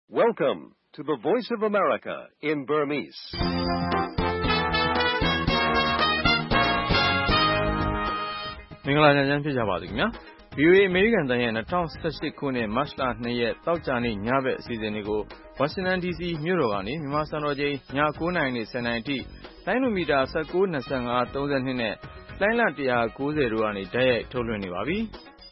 Welcome to the Voice of America in Burmese. ။မင်္ဂလာညချမ်းဖြစ်ကြပါစေခင်ဗျာ။ VOA အမေရိကန်တန်ရဲ့2018ခုနှစ်မတ်လ2ရက်တောက်ကြနေ့ညဘက်အစီအစဉ်တွေကို Washington DC မြို့တော်ကနေမြန်မာစံတော်ချိန်ည9:00နာရီနဲ့10:00နာရီအထိလိုင်းနိုမီတာ19, 25, 32နဲ့လိုင်းလ190တို့ကနေတိုက်ရိုက်ထုတ်လွှင့်နေပါပြီ။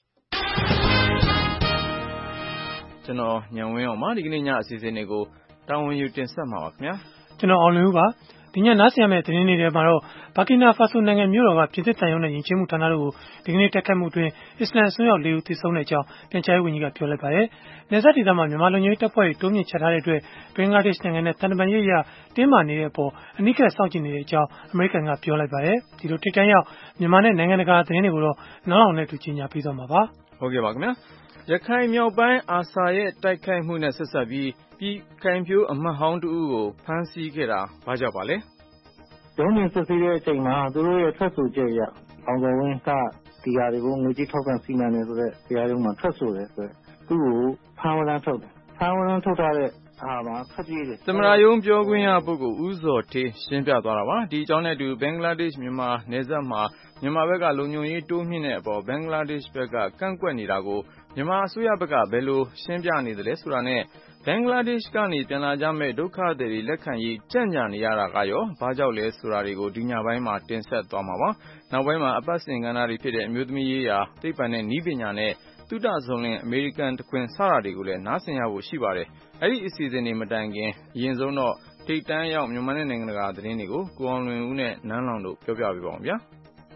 ကျွန်တော်ညံဝင်းအောင်ပါဒီကနေ့ညအစီအစဉ်တွေကိုတာဝန်ယူတင်ဆက်မှာပါခင်ဗျာ။ကျွန်တော်အောင်လွင်ဦးပါဒီညနားဆင်ရမယ့်သတင်းတွေထဲမှာတော့ဘာကီနာဖာဆိုနိုင်ငံမြို့တော်ကပြည်သစ်တန်ရုံးနဲ့ယဉ်ကျေးမှုဌာနတို့ကိုဒီကနေ့တက်ခတ်မှုအတွင်းအစ္စလမ်အစွန်းရောက်၄ဦးသေဆုံးတဲ့အကြောင်းပြန်ကြားရေးဝန်ကြီးကပြောလိုက်ပါတယ်။နယ်စပ်ဒေသမှာမြန်မာလူမျိုးတပ်ဖွဲ့တွေတိုးမြင့်ချထားတဲ့အတွက်ဘင်္ဂလားဒေ့ရှ်နိုင်ငံနဲ့တန်တမာရေးရတင်းမာနေတဲ့အပေါ်အနီးကပ်စောင့်ကြည့်နေတဲ့အကြောင်းအမေရိကန်ကပြောလိုက်ပါတယ်။ဒီလိုထိပ်တန်းရောက်မြန်မာနဲ့နိုင်ငံတကာသတင်းတွေကိုတော့နောက်လောက်နဲ့တူကြီးညာပြီးသွားမှာပါ။ဟုတ်ကဲ့ပါခင်ဗျာ။ရခိုင်မြောက်ပိုင်းအာဆာရဲ့တိုက်ခိုက်မှုနဲ့ဆက်ဆက်ပြီးခိုင်ဖြိုးအမတ်ဟောင်းတူကိုဖမ်းဆီးခဲ့တာဘာကြောင့်ပါလဲ။ရုံးတင်စစ်ဆေးတဲ့အချိန်မှာသူတို့ရဲ့ထွက်ဆိုချက်အရအောင်စော်ဝင်းကဒီဟာတွေကိုငွေကြေးထောက်ပံ့စီမံတယ်ဆိုတော့တရားရုံးမှာထွက်ဆိုတယ်ဆိုတော့သူ့ကိုဖမ်းဝရမ်းထုတ်တယ်။ဖမ်းဝရမ်းထုတ်ထားတဲ့အားမှာဖတ်ကြည့်တယ်။သမရယုံပြောခွင့်ရပုဂ္ဂိုလ်ဦးဇော်ဌေးရှင်းပြသွားတာပါ။ဒီအကြောင်းနဲ့အတူဘင်္ဂလားဒေ့ရှ်မြန်မာနယ်စပ်မှာမြန်မာဘက်ကလုံခြုံရေးတိုးမြင့်တဲ့အပေါ်ဘင်္ဂလားဒေ့ရှ်ဘက်ကကန့်ကွက်နေတာကိုမြန်မာအစိုးရဘက်ကဘယ်လိုရှင်းပြနေသလဲဆိုတာနဲ့ဘင်္ဂလားဒေ့ရှ်ကနေပြန်လာကြမဲ့ဒုက္ခသည်တွေလက်ခံရေးကြံ့ကြာနေရတာကရောဘာကြောင့်လဲဆိုတာတွေကိုဒီညပိုင်းမှာတင်ဆက်သွားမှာပါ။နောက်ပိုင်းမှာအပတ်စဉ်ကဏ္ဍတွေဖြစ်တဲ့အမျိုးသမီးရေးရာသိပ္ပံနဲ့နည်းပညာနဲ့သုတဇုံလင်အမေရိကန်တခွင်စတာတွေကိုလည်းနားဆင်ရဖို့ရှိပါတယ်။အဲ့ဒီအစီအစဉ်တွေမတိုင်ခင်အရင်ဆုံးတော့ထိပ်တန်းရောက်မြန်မာနဲ့နိုင်ငံတကာသတင်းတွေကိုကိုအောင်လွင်ဦးနဲ့နန်းလောင်တို့ပြောပြပေးပါဦးဗျာ။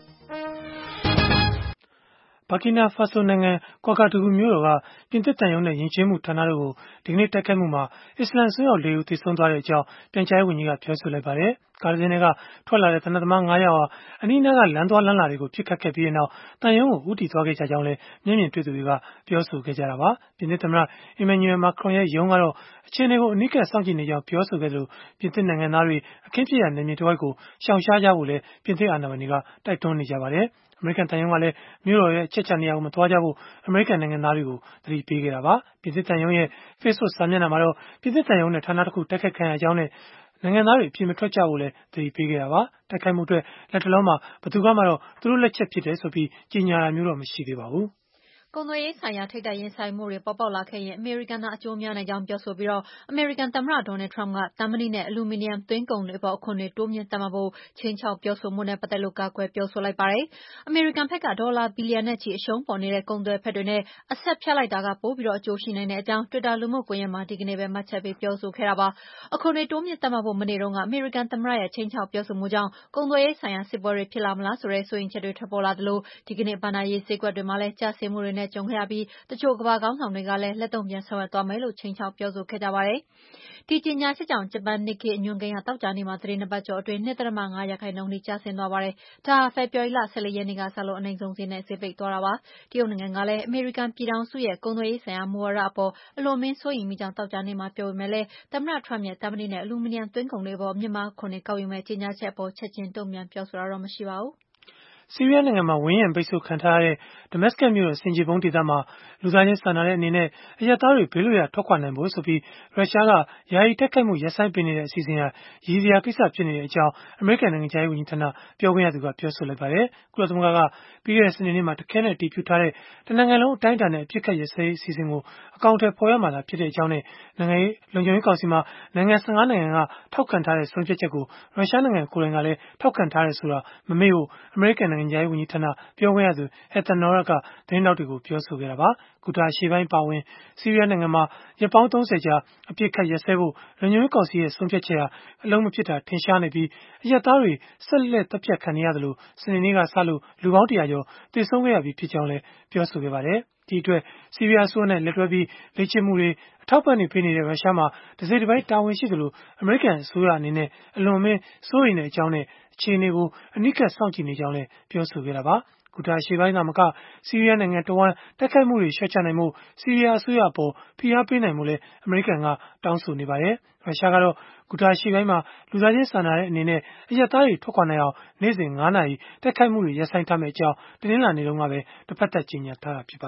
ဘာကီနာဖာဆိုနိုင်ငံကွာကာဒူမြို့တော်ကပြင်သစ်တန်ရုံးနဲ့ယဉ်ကျေးမှုဌာနတို့ကိုဒီကနေ့တိုက်ခိုက်မှုမှာအစ္စလမ်အစွန်းရောက်၄ဦးသေဆုံးသွားတဲ့အကြောင်းပြန်ကြားရေးဝန်ကြီးကပြောဆိုလိုက်ပါတယ်။ကားတစ်စင်းကထွက်လာတဲ့သေနတ်သမား9ယောက်ဟာအနီးနားကလမ်းသွားလမ်းလာတွေကိုပြစ်ခတ်ခဲ့ပြီးနောက်တန်ရုံးကိုဦးတည်သွားခဲ့ကြကြောင်းလည်းမျက်မြင်တွေ့သူတွေကပြောဆိုခဲ့ကြတာပါ။ပြင်သစ်သမ္မတအီမန်နျူရယ်မာခရွန်ရဲ့ရုံးကတော့အခြေအနေကိုအနီးကပ်စောင့်ကြည့်နေကြောင်းပြောဆိုခဲ့သလိုပြင်သစ်နိုင်ငံသားတွေအခင်းဖြစ်ရာနယ်မြေတစ်ဝိုက်ကိုရှောင်ရှားကြဖို့လည်းပြင်သစ်အာဏာပိုင်တွေကတိုက်တွန်းနေကြပါတယ်။အမေရိကန်တန်ရုံးကလည်းမြို့တော်ရဲ့အချက်ချာနေရာကိုမသွားကြဖို့အမေရိကန်နိုင်ငံသားတွေကိုသတိပေးခဲ့တာပါ။ပြင်သစ်တန်ရုံးရဲ့ Facebook စာမျက်နှာမှာတော့ပြင်သစ်တန်ရုံးနဲ့ဌာနတစ်ခုတိုက်ခိုက်ခံရကြောင်းနဲ့နိုင်ငံသားတွေအပြင်မထွက်ကြဖို့လည်းသတိပေးခဲ့တာပါ။တိုက်ခိုက်မှုအတွက်လက်တလုံးမှာဘယ်သူမှတော့သူတို့လက်ချက်ဖြစ်တယ်ဆိုပြီးကြေညာတာမျိုးတော့မရှိသေးပါဘူး။ကုန်သွယ်ရေးဆိုင်ရာထိပ်တိုက်ရင်ဆိုင်မှုတွေပေါ်ပေါက်လာခဲ့ရင်အမေရိကန်သားအကျိုးများနိုင်ကြောင်းပြောဆိုပြီးအမေရိကန်သမ္မတဒေါ်နယ်ထရမ့်ကသံမဏိနဲ့အလူမီနီယံသွင်းကုန်တွေအပေါ်အခွန်တွေတိုးမြင့်သတ်မှတ်ဖို့ခြိမ်းခြောက်ပြောဆိုမှုနဲ့ပတ်သက်လို့ကာကွယ်ပြောဆိုလိုက်ပါတယ်။အမေရိကန်ဘက်ကဒေါ်လာဘီလီယံနဲ့ချီအရှုံးပေါ်နေတဲ့ကုန်သွယ်ဖက်တွေနဲ့အဆက်ဖြတ်လိုက်တာကပိုပြီးအကျိုးရှိနိုင်တဲ့အကြောင်း Twitter လူမှုကွန်ရက်မှာဒီကနေ့ပဲမှတ်ချက်ပေးပြောဆိုခဲ့တာပါ။အခွန်တွေတိုးမြင့်သတ်မှတ်ဖို့မနေ့တုန်းကအမေရိကန်သမ္မတရဲ့ခြိမ်းခြောက်ပြောဆိုမှုကြောင့်ကုန်သွယ်ရေးဆိုင်ရာစစ်ပွဲတွေဖြစ်လာမလားဆိုတဲ့စိုးရိမ်ချက်တွေထွက်ပေါ်လာသလိုဒီကနေ့ဘဏ္ဍာရေးဈေးကွက်တွေမှာလည်းကျဆင်းမှုတွေနဲ့ကြုံခဲ့ရပြီးတချို့ကမ္ဘာခေါင်းဆောင်တွေကလည်းလက်တုံ့ပြန်ဆောင်ရွက်သွားမယ်လို့ခြိမ်းခြောက်ပြောဆိုခဲ့ကြပါတယ်။ဒီကြေညာချက်ကြောင့်ဂျပန်နစ်ကေအညွှန်းကိန်းဟာသောကြာနေ့မှာသတင်းနှစ်ပတ်ကျော်အတွင်း 2.5% ထိကျဆင်းသွားပါတယ်။ဒါဟာဖေဖော်ဝါရီလ14ရက်နေ့ကစလို့အနိမ့်ဆုံးဈေးနဲ့ဈေးပိတ်သွားတာပါ။တရုတ်နိုင်ငံကလည်းအမေရိကန်ပြည်ထောင်စုရဲ့ကုန်သွယ်ရေးဆိုင်ရာမူဝါဒအပေါ်အလွန်အမင်းစိုးရိမ်မိကြောင်းသောကြာနေ့မှာပြောပေမဲ့လည်းသမ္မတထရမ့်ရဲ့သံမဏိနဲ့အလူမီနီယံသွင်းကုန်တွေအပေါ်မြင့်မားအခွန်တွေကောက်ယူမဲ့ကြေညာချက်အပေါ်ချက်ချင်းတုံ့ပြန်ပြောဆိုတာတော့မရှိပါဘူး။ဆီးရီးယားနိုင်ငံမှာဝန်းရံပိတ်ဆို့ခံထားရတဲ့ဒမတ်စကတ်မြို့တော်ဆင်ခြေဖုံးဒေသမှာလူသားချင်းစာနာတဲ့အနေနဲ့အရပ်သားတွေဘေးလွတ်ရာထွက်ခွာနိုင်ဖို့ဆိုပြီးရုရှားကယာယီတိုက်ခိုက်မှုရပ်ဆိုင်းပေးနေတဲ့အစီအစဉ်ဟာရည်စရာကိစ္စဖြစ်နေတဲ့အကြောင်းအမေရိကန်နိုင်ငံခြားရေးဝန်ကြီးဌာနပြောခွင့်ရသူကပြောဆိုလိုက်ပါတယ်။ကုလသမဂ္ဂကပြီးခဲ့တဲ့စနေနေ့မှာတခဲနဲ့အတည်ပြုထားတဲ့တနိုင်ငံလုံးအတိုင်းအတာနဲ့အပြစ်ခတ်ရပ်စဲရေးအစီအစဉ်ကိုအကောင့်ထဲပေါ်ရမှာဖြစ်တဲ့အကြောင်းနဲ့နိုင်ငံရေးလုံခြုံရေးကောင်စီမှာနိုင်ငံ15နိုင်ငံကထောက်ခံထားတဲ့ဆုံးဖြတ်ချက်ကိုရုရှားနိုင်ငံကိုယ်တိုင်ကလည်းထောက်ခံထားတယ်ဆိုတာမမေ့ဖို့အမေရိကန်နိုင်ငံခြားရေးဝန်ကြီးဌာနပြောခွင့်ရသူ Heather Nauert ကသတင်းထောက်တွေကိုပြောဆိုခဲ့တာပါ။ကူတာအရှေ့ပိုင်းပါဝင်ဆီးရီးယားနိုင်ငံမှာရက်ပေါင်း30ကြာအပြစ်ခတ်ရပ်စဲဖို့လုံခြုံရေးကောင်စီရဲ့ဆုံးဖြတ်ချက်ဟာအလုံးမဖြစ်တာထင်ရှားနေပြီးအရပ်သားတွေဆက်လက်တပ်ဖြတ်ခံနေရသလိုစနေနေ့ကစလို့လူပေါင်း100ကျော်သေဆုံးခဲ့ရပြီးဖြစ်ကြောင်းလည်းပြောဆိုခဲ့ပါတယ်။ဒီအတွက်ဆီးရီးယားအစိုးရနဲ့လက်တွဲပြီးလေ့ကျင့်မှုတွေအထောက်ပံ့တွေပေးနေတဲ့ရုရှားမှာတစိတ်တစ်ပိုင်းတာဝန်ရှိသလိုအမေရိကန်အစိုးရအနေနဲ့အလွန်အမင်းစိုးရိမ်တဲ့အကြောင်းနဲ့အခြေအနေကိုအနီးကပ်စောင့်ကြည့်နေကြောင်းလည်းပြောဆိုခဲ့တာပါ။ကူတာအရှေ့ပိုင်းကမကဆီးရီးယားနိုင်ငံတဝန်းတိုက်ခိုက်မှုတွေရှော့ချနိုင်မှုဆီးရီးယားအစိုးရအပေါ်ဖိအားပေးနိုင်မှုလည်းအမေရိကန်ကတောင်းဆိုနေပါတယ်။ရုရှားကတော့ကူတာအရှေ့ပိုင်းမှာလူသားချင်းစာနာတဲ့အနေနဲ့အရပ်သားတွေထွက်ခွာနိုင်အောင်နေ့စဉ်9နာရီတိုက်ခိုက်မှုတွေရပ်ဆိုင်းထားမယ့်အကြောင်းတင်းလာနေတော့ကပဲတစ်ဖက်သက်ကြေညာထားတာဖြစ်ပါတယ်။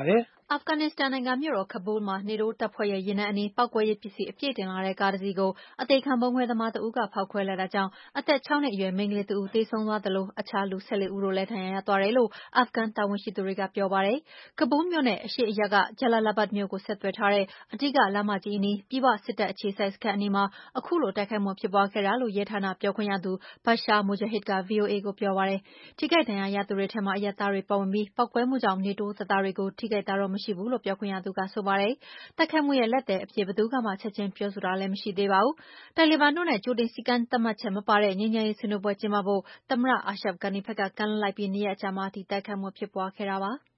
အာဖဂန်နစ္စတန်နိုင်ငံမြို့တော်ကဘူးလ်မှာနေတိုးတပ်ဖွဲ့ရဲ့ယာဉ်တန်းအနီးပေါက်ကွဲရေးပစ္စည်းအပြည့်တင်လာတဲ့ကားတစ်စီးကိုအသေခံဗုံးခွဲသမားတဦးကဖောက်ခွဲလိုက်တာကြောင့်အသက် 6 နှစ်အရွယ်မိန်းကလေးတဦးသေဆုံးသွားသလိုအခြားလူ 14 ဦးတို့လည်းဒဏ်ရာရသွားတယ်လို့အာဖဂန်တာဝန်ရှိသူတွေကပြောပါတယ်။ကဘူးလ်မြို့နဲ့အရှေ့အရပ်ကဂျလာလာဘတ်မြို့ကိုဆက်သွယ်ထားတဲ့အဓိကလမ်းမကြီးအနီးပြည်ပစစ်တပ်အခြေစိုက်စခန်းအနီးမှာအခုလိုတိုက်ခိုက်မှုဖြစ်ပွားခဲ့တာလို့ရဲဌာနပြောခွင့်ရသူဘာရှာမူဂျာဟစ်က VOA ကိုပြောပါတယ်။ထိခိုက်ဒဏ်ရာရသူတွေထဲမှာအရပ်သားတွေပါဝင်ပြီးပေါက်ကွဲမှုကြောင့်နေတိုးတပ်သားတွေကိုထိခိုက်တာတော့မရှိဘူးလို့ပြောခွင့်ရသူကဆိုပါတယ်။တိုက်ခိုက်မှုရဲ့လက်သည်အဖြစ်ဘယ်သူကမှချက်ချင်းပြောဆိုတာလည်းမရှိသေးပါဘူး။တာလီဘန်တို့နဲ့ကြိုတင်စည်းကမ်းသတ်မှတ်ချက်မပါတဲ့ငြိမ်းချမ်းရေးဆွေးနွေးပွဲကျင်းပဖို့သမ္မတအာရှဖ်ဂန်နီဘက်ကကမ်းလှမ်းလိုက်ပြီး2 ရက်အကြာမှာဒီတိုက်ခိုက်မှုဖြစ်ပွားခဲ့တာပါ။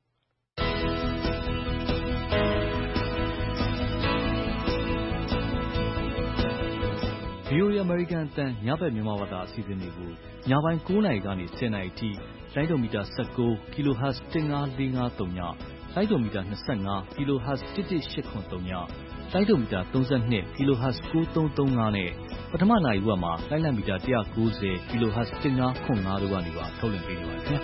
VOA အမေရိကန်အသံညဘက်မြန်မာဘာသာအစီအစဉ်တွေကိုညပိုင်း9 နာရီကနေ10 နာရီအထိလိုင်းဒိုမီတာ19 kHz 15453ညလိုင်းဒိုမီတာ25 kHz 11883ညလိုင်းဒိုမီတာ32 kHz 9335နဲ့ပထမနာရီဝက်မှာလိုင်းလံမီတာ190 kHz 1505တို့ကနေပါထုတ်လွှင့်ပေးနေပါတယ်ခင်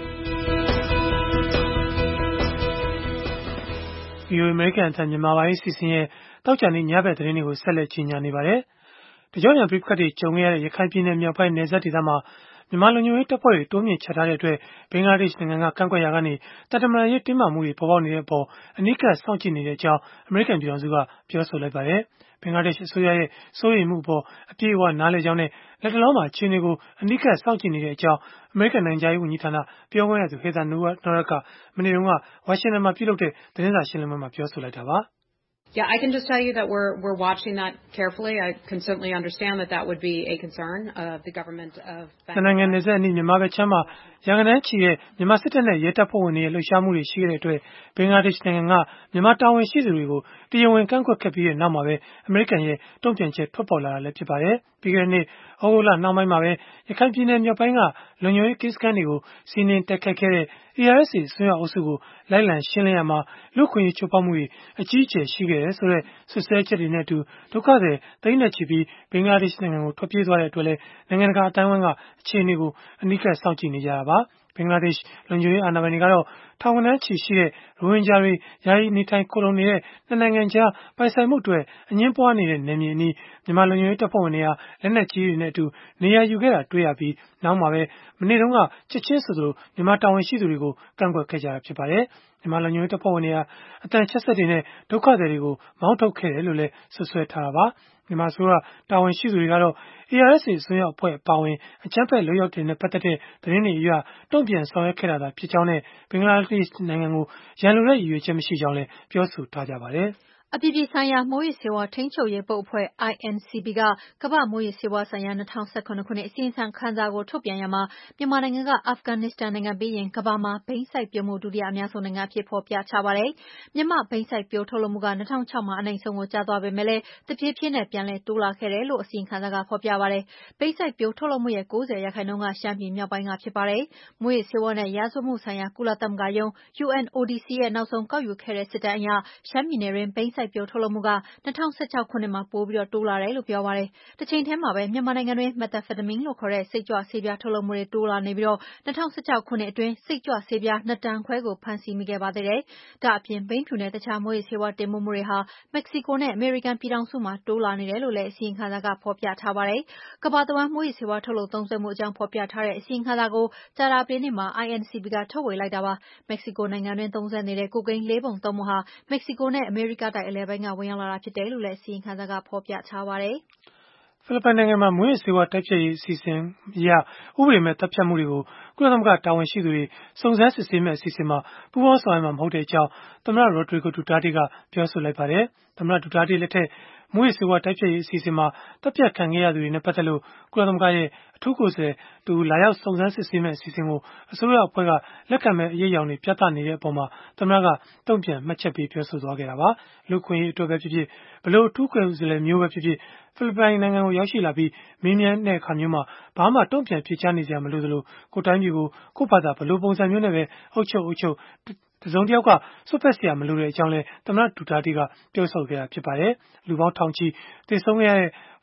ဗျာ VOA အမေရိကန်အသံမြန်မာပိုင်းအစီအစဉ်ရဲ့တောက်ကြနေ့ညဘက်သတင်းတွေကိုဆက်လက်ကြီးညာနေပါတယ်။တကြောင်ရံပြိပခတ်တွေကြုံခဲ့ရတဲ့ရခိုင်ပြည်နယ်မြောက်ပိုင်းနယ်စပ်ဒေသမှာမြန်မာလူမျိုးရေးတပ်ဖွဲ့တွေတိုးမြင့်ချထားတဲ့အတွက်ဘင်္ဂလားဒေ့ရှ်နိုင်ငံကကန့်ကွက်ရာကနေတတမန်ရေးတင်းမာမှုတွေပေါ်ပေါက်နေတဲ့အပေါ်အနီးကပ်စောင့်ကြည့်နေတဲ့အကြောင်းအမေရိကန်ပြည်ထောင်စုကပြောဆိုလိုက်ပါတယ်။ဘင်္ဂလားဒေ့ရှ်အစိုးရရဲ့စိုးရိမ်မှုအပေါ်အပြည့်အဝနားလည်ကြောင်းနဲ့လက်တလုံးမှာအခြေအနေကိုအနီးကပ်စောင့်ကြည့်နေတဲ့အကြောင်းအမေရိကန်နိုင်ငံသားရေးဝန်ကြီးဌာနပြောခွင့်ရသူဟေသာနိုရတ်ကမနေ့တုန်းကဝါရှင်တန်မှာပြုလုပ်တဲ့သတင်းစာရှင်းလင်းပွဲမှာပြောဆိုလိုက်တာပါ။ Yeah, I can just tell you that we're watching that carefully. I can certainly understand that would be a concern of the government of Bangladesh. နိုင်ငံနယ်စပ်အနီးမြန်မာဘက်ခြမ်းမှာရန်ကုန်တိုင်းချီတဲ့မြန်မာစစ်တပ်နဲ့ရဲတပ်ဖွဲ့ဝင်တွေရဲ့လှုပ်ရှားမှုတွေရှိခဲ့တဲ့အတွက်ဘင်္ဂလားဒေ့ရှ်နိုင်ငံကမြန်မာတာဝန်ရှိသူတွေကိုတရားဝင်ကန့်ကွက်ခဲ့ပြီးတဲ့နောက်မှာပဲအမေရိကန်ရဲ့တုံ့ပြန်ချက်ထွက်ပေါ်လာတာလည်းဖြစ်ပါတယ်။ပြီးခဲ့တဲ့နှစ်ဩဂုတ်လနှောင်းပိုင်းမှာပဲရခိုင်ပြည်နယ်မြောက်ပိုင်းကလုံခြုံရေးကင်းစခန်းတွေကိုစီးနင်းတိုက်ခိုက်ခဲ့တဲ့ ARSA အစွန်းရောက်အုပ်စုကိုလိုက်လံရှင်းလင်းရမှာလူ့အခွင့်အရေးချိုးဖောက်မှုတွေအကြီးအကျယ်ရှိခဲ့တယ်ဆိုတဲ့ဆွဆွဲချက်တွေနဲ့အတူဒုက္ခသည်သိန်းနဲ့ချီပြီးဘင်္ဂလားဒေ့ရှ်နိုင်ငံကိုထွက်ပြေးသွားတဲ့အတွက်လည်းနိုင်ငံတကာအတိုင်းအဝန်းကအခြေအနေကိုအနီးကပ်စောင့်ကြည့်နေကြတာပါ။ဘင်္ဂလားဒေ့ရှ်လုံခြုံရေးအာဏာပိုင်တွေကတော့ထောင်ဂဏန်းချီရှိတဲ့ရိုဟင်ဂျာတွေယာယီနေထိုင်ခိုလုံနေတဲ့နှစ်နိုင်ငံကြားပိုင်ဆိုင်မှုအတွက်အငြင်းပွားနေတဲ့နယ်မြေအနီးမြန်မာလုံခြုံရေးတပ်ဖွဲ့ဝင်တွေဟာလက်နက်ကြီးတွေနဲ့အတူနေရာယူခဲ့တာတွေ့ရပြီးနောက်မှာပဲမနေ့တုန်းကချက်ချင်းဆိုသလိုမြန်မာတာဝန်ရှိသူတွေကိုကန့်ကွက်ခဲ့ကြတာဖြစ်ပါတယ်။မြန်မာလုံခြုံရေးတပ်ဖွဲ့ဝင်တွေဟာအတန်ချက်ဆက်တွေနဲ့ဒုက္ခသည်တွေကိုမောင်းထုတ်ခဲ့တယ်လို့လည်းဆွဆွဲထားတာပါ။မြန်မာဆိုရတာဝန်ရှိသူတွေကတော့ ARSA အစွန်းရောက်အဖွဲ့အပါအဝင်အကြမ်းဖက်လုပ်ရပ်တွေနဲ့ပတ်သက်တဲ့သတင်းတွေအရတုံ့ပြန်ဆောင်ရွက်ခဲ့တာသာဖြစ်ကြောင်းနဲ့ဘင်္ဂလားဒေ့ရှ်နိုင်ငံကိုရန်လိုတဲ့ရည်ရွယ်ချက်မရှိကြောင်းလည်းပြောဆိုထားကြပါတယ်။အပြည်ပြည်ဆိုင်ရာမူးယစ်ဆေးဝါးထိန်းချုပ်ရေးဘုတ်အဖွဲ့ INCB ကကမ္ဘာ့မူးယစ်ဆေးဝါးဆိုင်ရာ2017ခုနှစ်အစီရင်ခံစာကိုထုတ်ပြန်ရာမှာမြန်မာနိုင်ငံကအာဖဂန်နစ္စတန်နိုင်ငံပြီးရင်ကမ္ဘာမှာဘိန်းစိုက်ပျိုးမှုဒုတိယအများဆုံးနိုင်ငံအဖြစ်ဖော်ပြထားပါတယ်။မြန်မာဘိန်းစိုက်ပျိုးထုတ်လုပ်မှုက2006မှာအနိမ့်ဆုံးကိုကျသွားပေမဲ့လည်းတဖြည်းဖြည်းနဲ့ပြန်လည်တိုးလာခဲ့တယ်လို့အစီရင်ခံစာကဖော်ပြပါတယ်။ဘိန်းစိုက်ပျိုးထုတ်လုပ်မှုရဲ့90%ကရှမ်းပြည်မြောက်ပိုင်းကဖြစ်ပါတယ်။မူးယစ်ဆေးဝါးနဲ့ရာဇဝတ်မှုဆိုင်ရာကုလသမဂ္ဂရုံး UNODC ရဲ့နောက်ဆုံးကောက်ယူခဲ့တဲ့စစ်တမ်းအရရှမ်းပြည်နယ်တွင်ဘိန်းစိုက်ပျိုးထုတ်လုပ်မှုက2016ခုနှစ်မှာပိုပြီးတိုးလာတယ်လို့ပြောပါတယ်။တချိန်ထဲမှာပဲမြန်မာနိုင်ငံတွင်မက်သာဖက်တမင်းလို့ခေါ်တဲ့စိတ်ကြွဆေးပြားထုတ်လုပ်မှုတွေတိုးလာနေပြီး2016ခုနှစ်အတွင်းစိတ်ကြွဆေးပြား2 တန်ခွဲကိုဖမ်းဆီးမိခဲ့ပါသေးတယ်။ဒါအပြင်ဘိန်းဖြူနဲ့တခြားမူးယစ်ဆေးဝါးတင်ပို့မှုတွေဟာမက္ကဆီကိုနဲ့အမေရိကန်ပြည်ထောင်စုမှာတိုးလာနေတယ်လို့လည်းအစီရင်ခံစာကဖော်ပြထားပါတယ်။ကမ္ဘာတဝန်းမူးယစ်ဆေးဝါးထုတ်လုပ်သုံးစွဲမှုအကြောင်းဖော်ပြထားတဲ့အစီရင်ခံစာကိုကြာသပတေးနေ့မှာ INCB ကထုတ်ဝေလိုက်တာပါ။မက္ကဆီကိုနိုင်ငံတွင်သုံးစွဲနေတဲ့ကိုကိန်း4 ပုံ 3 ပုံဟာမက္ကဆီကိုနဲ့အမေရိကတိုက်အလယ်ပိုင်းကဝင်ရောက်လာတာဖြစ်တယ်လို့လည်းအစီရင်ခံစာကဖော်ပြထားပါတယ်။ဖိလစ်ပိုင်နိုင်ငံမှာမူးယစ်ဆေးဝါးတိုက်ဖျက်ရေးအစီအစဉ်အရဥပဒေမဲ့တပ်ဖြတ်မှုတွေကိုကုလသမဂ္ဂတာဝန်ရှိသူတွေစုံစမ်းစစ်ဆေးမဲ့အစီအစဉ်မှာပူးပေါင်းဆောင်ရွက်မှာမဟုတ်တဲ့အကြောင်းသမ္မတရိုဒရီဂိုဒူတာတေကပြောဆိုလိုက်ပါတယ်။သမ္မတဒူတာတေလက်ထက်မူးယစ်ဆေးဝါးတိုက်ဖျက်ရေးအစီအစဉ်မှာတပ်ဖြတ်ခံခဲ့ရသူတွေနဲ့ပတ်သက်လို့ကုလသမဂ္ဂရဲ့အထူးကိုယ်စားလှယ်တူလာရောက်စုံစမ်းစစ်ဆေးမဲ့အစီအစဉ်ကိုအစိုးရအဖွဲ့ကလက်ခံမဲ့အရေးအယောင်တွေပြသနေတဲ့အပေါ်မှာသမ္မတကတုံ့ပြန်မှတ်ချက်ပေးပြောဆိုသွားခဲ့တာပါ။လူ့ခွင့်ရေးအတွက်ပဲဖြစ်ဖြစ်ဘလို့အထူးကိုယ်စားလှယ်မျိုးပဲဖြစ်ဖြစ်ဖိလစ်ပိုင်နိုင်ငံကိုရောက်ရှိလာပြီးမေးမြန်းတဲ့အခါမျိုးမှာဘာမှတုံ့ပြန်ဖြေကြားနေစရာမလိုသလိုကိုယ်တိုင်းပြည်ကိုကိုယ့်ဘာသာဘလို့ပုံစံမျိုးနဲ့ပဲအုပ်ချုပ်တစုံတစ်ယောက်ကစွတ်ဖက်စရာမလိုတဲ့အကြောင်းလဲသမ္မတဒူတာတေကပြောဆိုခဲ့တာဖြစ်ပါတယ်။လူပေါင်းထောင်ချီသေဆုံးခဲ့ရတဲ့ဖိ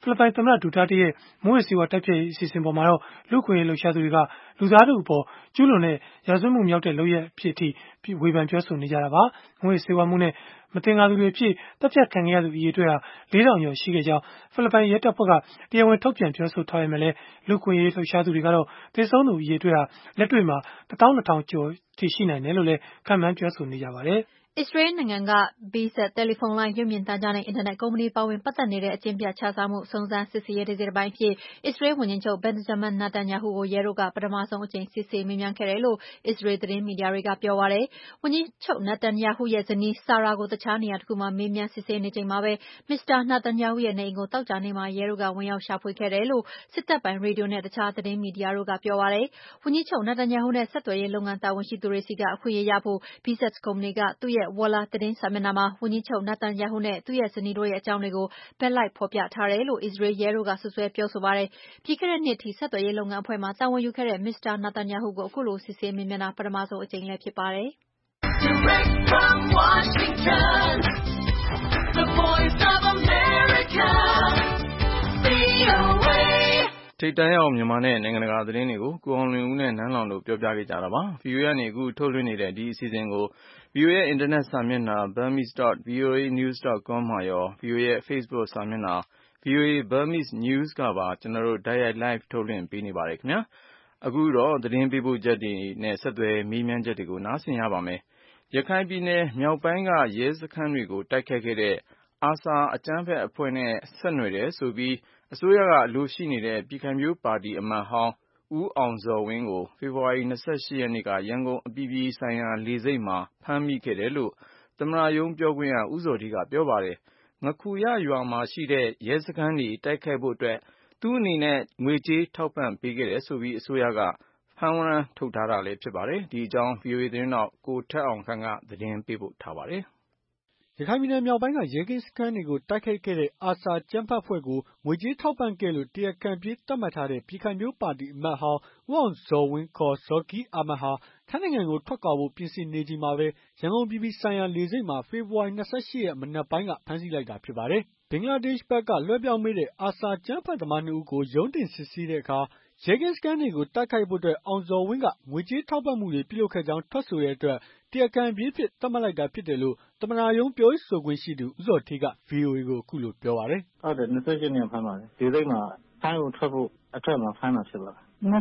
ဖိလစ်ပိုင်သမ္မတဒူတာတေးရဲ့မူးယစ်ဆေးဝါးတိုက်ဖျက်ရေးအစီအစဉ်ပေါ်မှာတော့လူ့အခွင့်အရေးလှုပ်ရှားသူတွေကလူသားထုအပေါ်ကျူးလွန်တဲ့ရာဇဝတ်မှုမြောက်တဲ့လုပ်ရပ်အဖြစ်အထိဝေဖန်ပြောဆိုနေကြတာပါ။မူးယစ်ဆေးဝါးမှုနဲ့မသင်္ကာသူတွေအဖြစ်တပ်ဖြတ်ခံခဲ့ရသူအရေအတွက်ဟာ 4,000 ကျော်ရှိခဲ့ကြောင်းဖိလစ်ပိုင်ရဲတပ်ဖွဲ့ကတရားဝင်ထုတ်ပြန်ပြောဆိုထားပေမဲ့လည်းလူ့အခွင့်အရေးလှုပ်ရှားသူတွေကတော့သေဆုံးသူအရေအတွက်ဟာလက်တွေ့မှာ 12,000 ကျော်ထိရှိနိုင်တယ်လို့လည်းခန့်မှန်းပြောဆိုနေကြပါတယ်။အစ္စရေးနိုင်ငံက Bzet တယ်လီဖုန်းလိုင်းရုပ်မြင်သံကြားနဲ့အင်တာနက်ကုမ္ပဏီပါဝင်ပတ်သက်နေတဲ့အကျင့်ပျက်ခြစားမှုစုံစမ်းစစ်ဆေးရေးတစိတ်တပိုင်းအဖြစ်အစ္စရေးဝန်ကြီးချုပ် Benjamin Netanyahu ကိုရဲတို့ကပထမဆုံးအကြိမ်စစ်ဆေးမေးမြန်းခဲ့တယ်လို့အစ္စရေးသတင်းမီဒီယာတွေကပြောပါတယ်။ဝန်ကြီးချုပ် Netanyahu ရဲ့ဇနီး Sarah ကိုတခြားနေရာတခုမှာမေးမြန်းစစ်ဆေးနေချိန်မှာပဲ Mr. Netanyahu ရဲ့နေအိမ်ကိုသောကြာနေ့မှာရဲတို့ကဝင်ရောက်ရှာဖွေခဲ့တယ်လို့စစ်တပ်ပိုင်ရေဒီယိုနဲ့တခြားသတင်းမီဒီယာတို့ကပြောပါတယ်။ဝန်ကြီးချုပ် Netanyahu နဲ့ဆက်သွယ်ရေးလုပ်ငန်းတာဝန်ရှိသူတွေဆီကအခွင့်အရေးရဖို့ Bzet ကုမ္ပဏီကသူ့ရဲ့ Walla သတင်းစာမျက်နှာမှာဝန်ကြီးချုပ် Netanyahu နဲ့သူ့ရဲ့ဇနီးတို့ရဲ့အကြောင်းတွေကိုဘက်လိုက်ဖော်ပြထားတယ်လို့အစ္စရေးရဲတို့ကစွပ်စွဲပြောဆိုပါတယ်။ပြီးခဲ့တဲ့နှစ်ထိဆက်သွယ်ရေးလုပ်ငန်းအဖွဲ့မှာတာဝန်ယူခဲ့တဲ့ Mr. Netanyahu ကိုအခုလိုစစ်ဆေးမေးမြန်းတာပထမဆုံးအကြိမ်လည်းဖြစ်ပါတယ်။ Direct from Washington, the voice of America, VOA ထိပ်တန်းရောက်မြန်မာနဲ့နိုင်ငံတကာသတင်းတွေကိုကိုအောင်လွင်ဦးနဲ့နန်းလောင်တို့ပြောပြခဲ့ကြတာပါ။ VOA ကနေအခုထုတ်လွှင့်နေတဲ့ဒီအစီအစဉ်ကို VOA ရဲ့အင်တာနက်စာမျက်နှာ burmese.voanews.com မှာရော VOA ရဲ့ Facebook စာမျက်နှာ VOA Burmese News ကပါကျွန်တော်တို့တိုက်ရိုက် live ထုတ်လွှင့်ပေးနေပါတယ်ခင်ဗျာ။အခုတော့သတင်းပေးပို့ချက်တွေနဲ့ဆက်သွယ်မေးမြန်းချက်တွေကိုနားဆင်ရပါမယ်။ရခိုင်ပြည်နယ်မြောက်ပိုင်းကရဲစခန်းတွေကိုတိုက်ခိုက်ခဲ့တဲ့ ARSA အကြမ်းဖက်အဖွဲ့နဲ့ဆက်နွယ်တယ်ဆိုပြီးအစိုးရကအလိုရှိနေတဲ့ပြည်ခိုင်ဖြိုးပါတီအမတ်ဟောင်းဦးအောင်ဇော်ဝင်းကိုဖေဖော်ဝါရီ 28 ရက်နေ့ကရန်ကုန်အပြည်ပြည်ဆိုင်ရာလေဆိပ်မှာဖမ်းမိခဲ့တယ်လို့သမ္မတရုံးပြောခွင့်ရဦးဇော်ဌေးကပြောပါတယ်။ငခူရရွာမှာရှိတဲ့ရဲစခန်းတွေတိုက်ခိုက်ဖို့အတွက်သူ့အနေနဲ့ငွေကြေးထောက်ပံ့ပေးခဲ့တယ်ဆိုပြီးအစိုးရကဖမ်းဝရမ်းထုတ်ထားတာလည်းဖြစ်ပါတယ်။ဒီအကြောင်း VOA သတင်းထောက်ကိုထက်အောင်ခန့်ကသတင်းပေးပို့ထားပါတယ်။ရခိုင်ပြည်နယ်မြောက်ပိုင်းကရဲကင်းစခန်းတွေကိုတိုက်ခိုက်ခဲ့တဲ့ ARSA အကြမ်းဖက်အဖွဲ့ကိုငွေကြေးထောက်ပံ့ခဲ့လို့တရားခံပြေးသတ်မှတ်ထားတဲ့ပြည်ခိုင်ဖြိုးပါတီအမတ်ဟောင်းဦးအောင်ဇော်ဝင်းခေါ်ဇော်ကိရ်အာမတ်ဟာထိုင်းနိုင်ငံကိုထွက်ခွာဖို့ပြင်ဆင်နေချိန်မှာပဲရန်ကုန်အပြည်ပြည်ဆိုင်ရာလေဆိပ်မှာဖေဖော်ဝါရီ 28 ရက်မနက်ပိုင်းကဖမ်းဆီးလိုက်တာဖြစ်ပါတယ်။ ဘင်္ဂလားဒေ့ရှ်ဘက်ကလွှဲပြောင်းပေးတဲ့ ARSA အကြမ်းဖက်သမား 2 ဦးကိုရုံးတင်စစ်ဆေးတဲ့အခါရဲကင်းစခန်းတွေကိုတိုက်ခိုက်ဖို့အောင်ဇော်ဝင်းကငွေကြေးထောက်ပံ့မှုတွေပြုလုပ်ခဲ့ကြောင်းထွက်ဆိုတဲ့အတွက်တရားခံပြေးအဖြစ်သတ်မှတ်လိုက်တာဖြစ်တယ်လို့သမ္မတရုံးပြောရေးဆိုခွင့်ရှိသူဦးဇော်ဌေးက VOA ကိုအခုလိုပြောပါတယ်။ဟုတ်တယ်28 ရက်နေ့ဖမ်းပါတယ်လေဆိပ်မှာထိုင်းကိုထွက်ဖို့အထွက်မှာဖမ်းတာဖြစ်ပါတယ်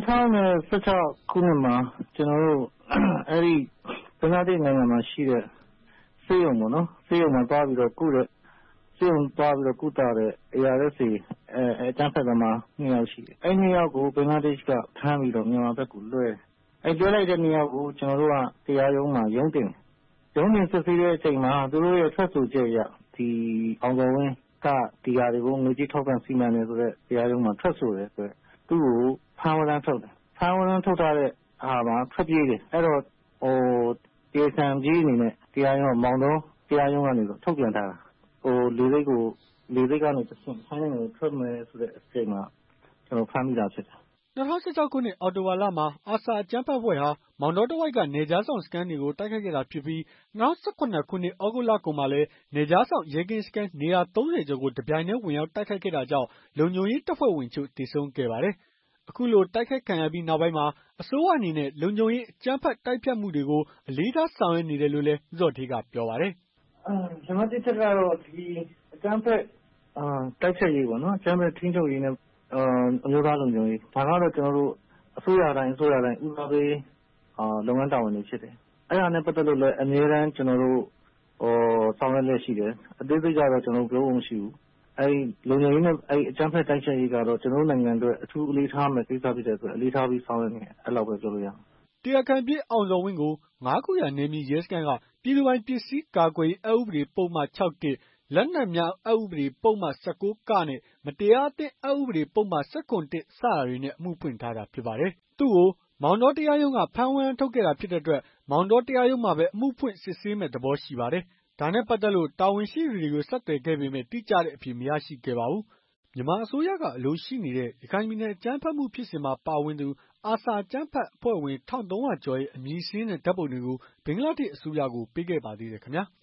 2016 ခုနှစ်မှာကျွန်တော်တို့အဲ့ဒီဘင်္ဂလားဒေ့ရှ်နိုင်ငံမှာရှိတဲ့ဆေးရုံပေါ့နော်ဆေးရုံမှာသွားပြီးတော့ကုတဲ့ဆေးရုံသွားပြီးတော့ကုသတဲ့ ARSA အကြမ်းဖက်သမား2 ယောက်ရှိတယ်အဲ့2 ယောက်ကိုဘင်္ဂလားဒေ့ရှ်ကဖမ်းပြီးတော့မြန်မာဘက်ကိုလွှဲအဲ့လွှဲလိုက်တဲ့2 ယောက်ကိုကျွန်တော်တို့ကတရားရုံးမှာရုံးတင်စစ်ဆေးတဲ့အချိန်မှာသူတို့ရဲ့ထွက်ဆိုချက်အရဒီအောင်ဇော်ဝင်းကဒီဟာတွေကိုငွေကြေးထောက်ပံ့စီမံတယ်ဆိုတော့တရားရုံးမှာထွက်ဆိုတယ်ဆိုတော့သူ့ကိုဖမ်းဝရမ်းထုတ်တယ်ဖမ်းဝရမ်းထုတ်ထားတဲ့အာမှာထွက်ပြေးတယ်အဲ့တော့တရားခံပြေးအနေနဲ့တရားရုံးကမောင်တော်တရားရုံးကနေထုတ်ပြန်ထားတာလေဆိပ်ကနေတဆင့်ထိုင်းနိုင်ငံကိုထွက်မယ်ဆိုတဲ့အချိန်မှာကျွန်တော်ဖမ်းမိတာဖြစ်တယ် 2016 ခုနှစ်အောက်တိုဘာလမှာARSA အကြမ်းဖက်အဖွဲ့ဟာမောင်တောတဝိုက်ကနယ်ခြားစောင့်စခန်းတွေကိုတိုက်ခိုက်ခဲ့တာဖြစ်ပြီး2017 ခုနှစ်သြဂုတ်လကုန်မှာလည်းနယ်ခြားစောင့်ရဲကင်းစခန်းနေရာ 30 ကျော်ကိုတပြိုင်တည်းဝင်ရောက်တိုက်ခိုက်ခဲ့တာကြောင့်လုံခြုံရေးတပ်ဖွဲ့ဝင်အချို့သေဆုံးခဲ့ပါတယ်။ အခုလိုတိုက်ခိုက်ခံရပြီးနောက်ပိုင်းမှာအစိုးရအနေနဲ့လုံခြုံရေးအကြမ်းဖက်တိုက်ဖျက်မှုတွေကိုအလေးထားဆောင်ရွက်နေတယ်လို့လည်းဦးဇော်ဌေးကပြောပါတယ်။နံပါတ် 1 ချက်ကတော့ဒီအကြမ်းဖက်တိုက်ဖျက်ရေးပေါ့နော်အကြမ်းဖက်ထိန်းချုပ်ရေးနဲ့အမျိုးသားလုံခြုံရေးဒါကတော့ကျွန်တော်တို့အစိုးရတိုင်းဦးစားပေးလုပ်ငန်းတာဝန်တွေဖြစ်တယ်အဲ့ဒါနဲ့ပတ်သက်လို့လည်းအမြဲတမ်းကျွန်တော်တို့ဆောင်ရွက်လျက်ရှိတယ်အသေးစိတ်ကတော့ကျွန်တော်ပြောဖို့မရှိဘူးအဲ့လုံခြုံရေးနဲ့အဲ့အကြမ်းဖက်တိုက်ဖျက်ရေးကတော့ကျွန်တော်တို့နိုင်ငံအတွက်အထူးအလေးထားမယ်ကိစ္စဖြစ်တဲ့အတွက်အလေးထားပြီးဆောင်ရွက်နေတယ်အဲ့လောက်ပဲပြောလို့ရမယ်တရားခံပြေးအောင်ဇော်ဝင်းကို9 ခုရာနယ်မြေရဲစခန်းကပြည်သူပိုင်ပစ္စည်းကာကွယ်ရေးအက်ဥပဒေပုဒ်မ 6 လက်နက်များအက်ဥပဒေပုဒ်မ 19 နဲ့မတရားအသင်းအက်ဥပဒေပုဒ်မ 1၇ စတာတွေနဲ့အမှုဖွင့်ထားတာဖြစ်ပါတယ်။သူ့ကိုမောင်တောတရားရုံးကဖမ်းဝရမ်းထုတ်ခဲ့တာဖြစ်တဲ့အတွက်မောင်တောတရားရုံးမှာပဲအမှုဖွင့်စစ်ဆေးမယ့်သဘောရှိပါတယ်။ဒါနဲ့ပတ်သက်လို့တာဝန်ရှိသူတွေကိုဆက်သွယ်ခဲ့ပေမဲ့တိကျတဲ့အဖြေမရရှိခဲ့ပါဘူး။မြန်မာအစိုးရကအလိုရှိနေတဲ့ရခိုင်ပြည်နယ်အကြမ်းဖက်မှုဖြစ်စဉ်မှာပါဝင်သူARSA အကြမ်းဖက်အဖွဲ့ဝင် 1300 ကျော်ရဲ့အမည်စာရင်းနဲ့ဓာတ်ပုံတွေကိုဘင်္ဂလားဒေ့ရှ်အစိုးရကိုပေးခဲ့ပါသေးတယ်ခင်ဗျာ။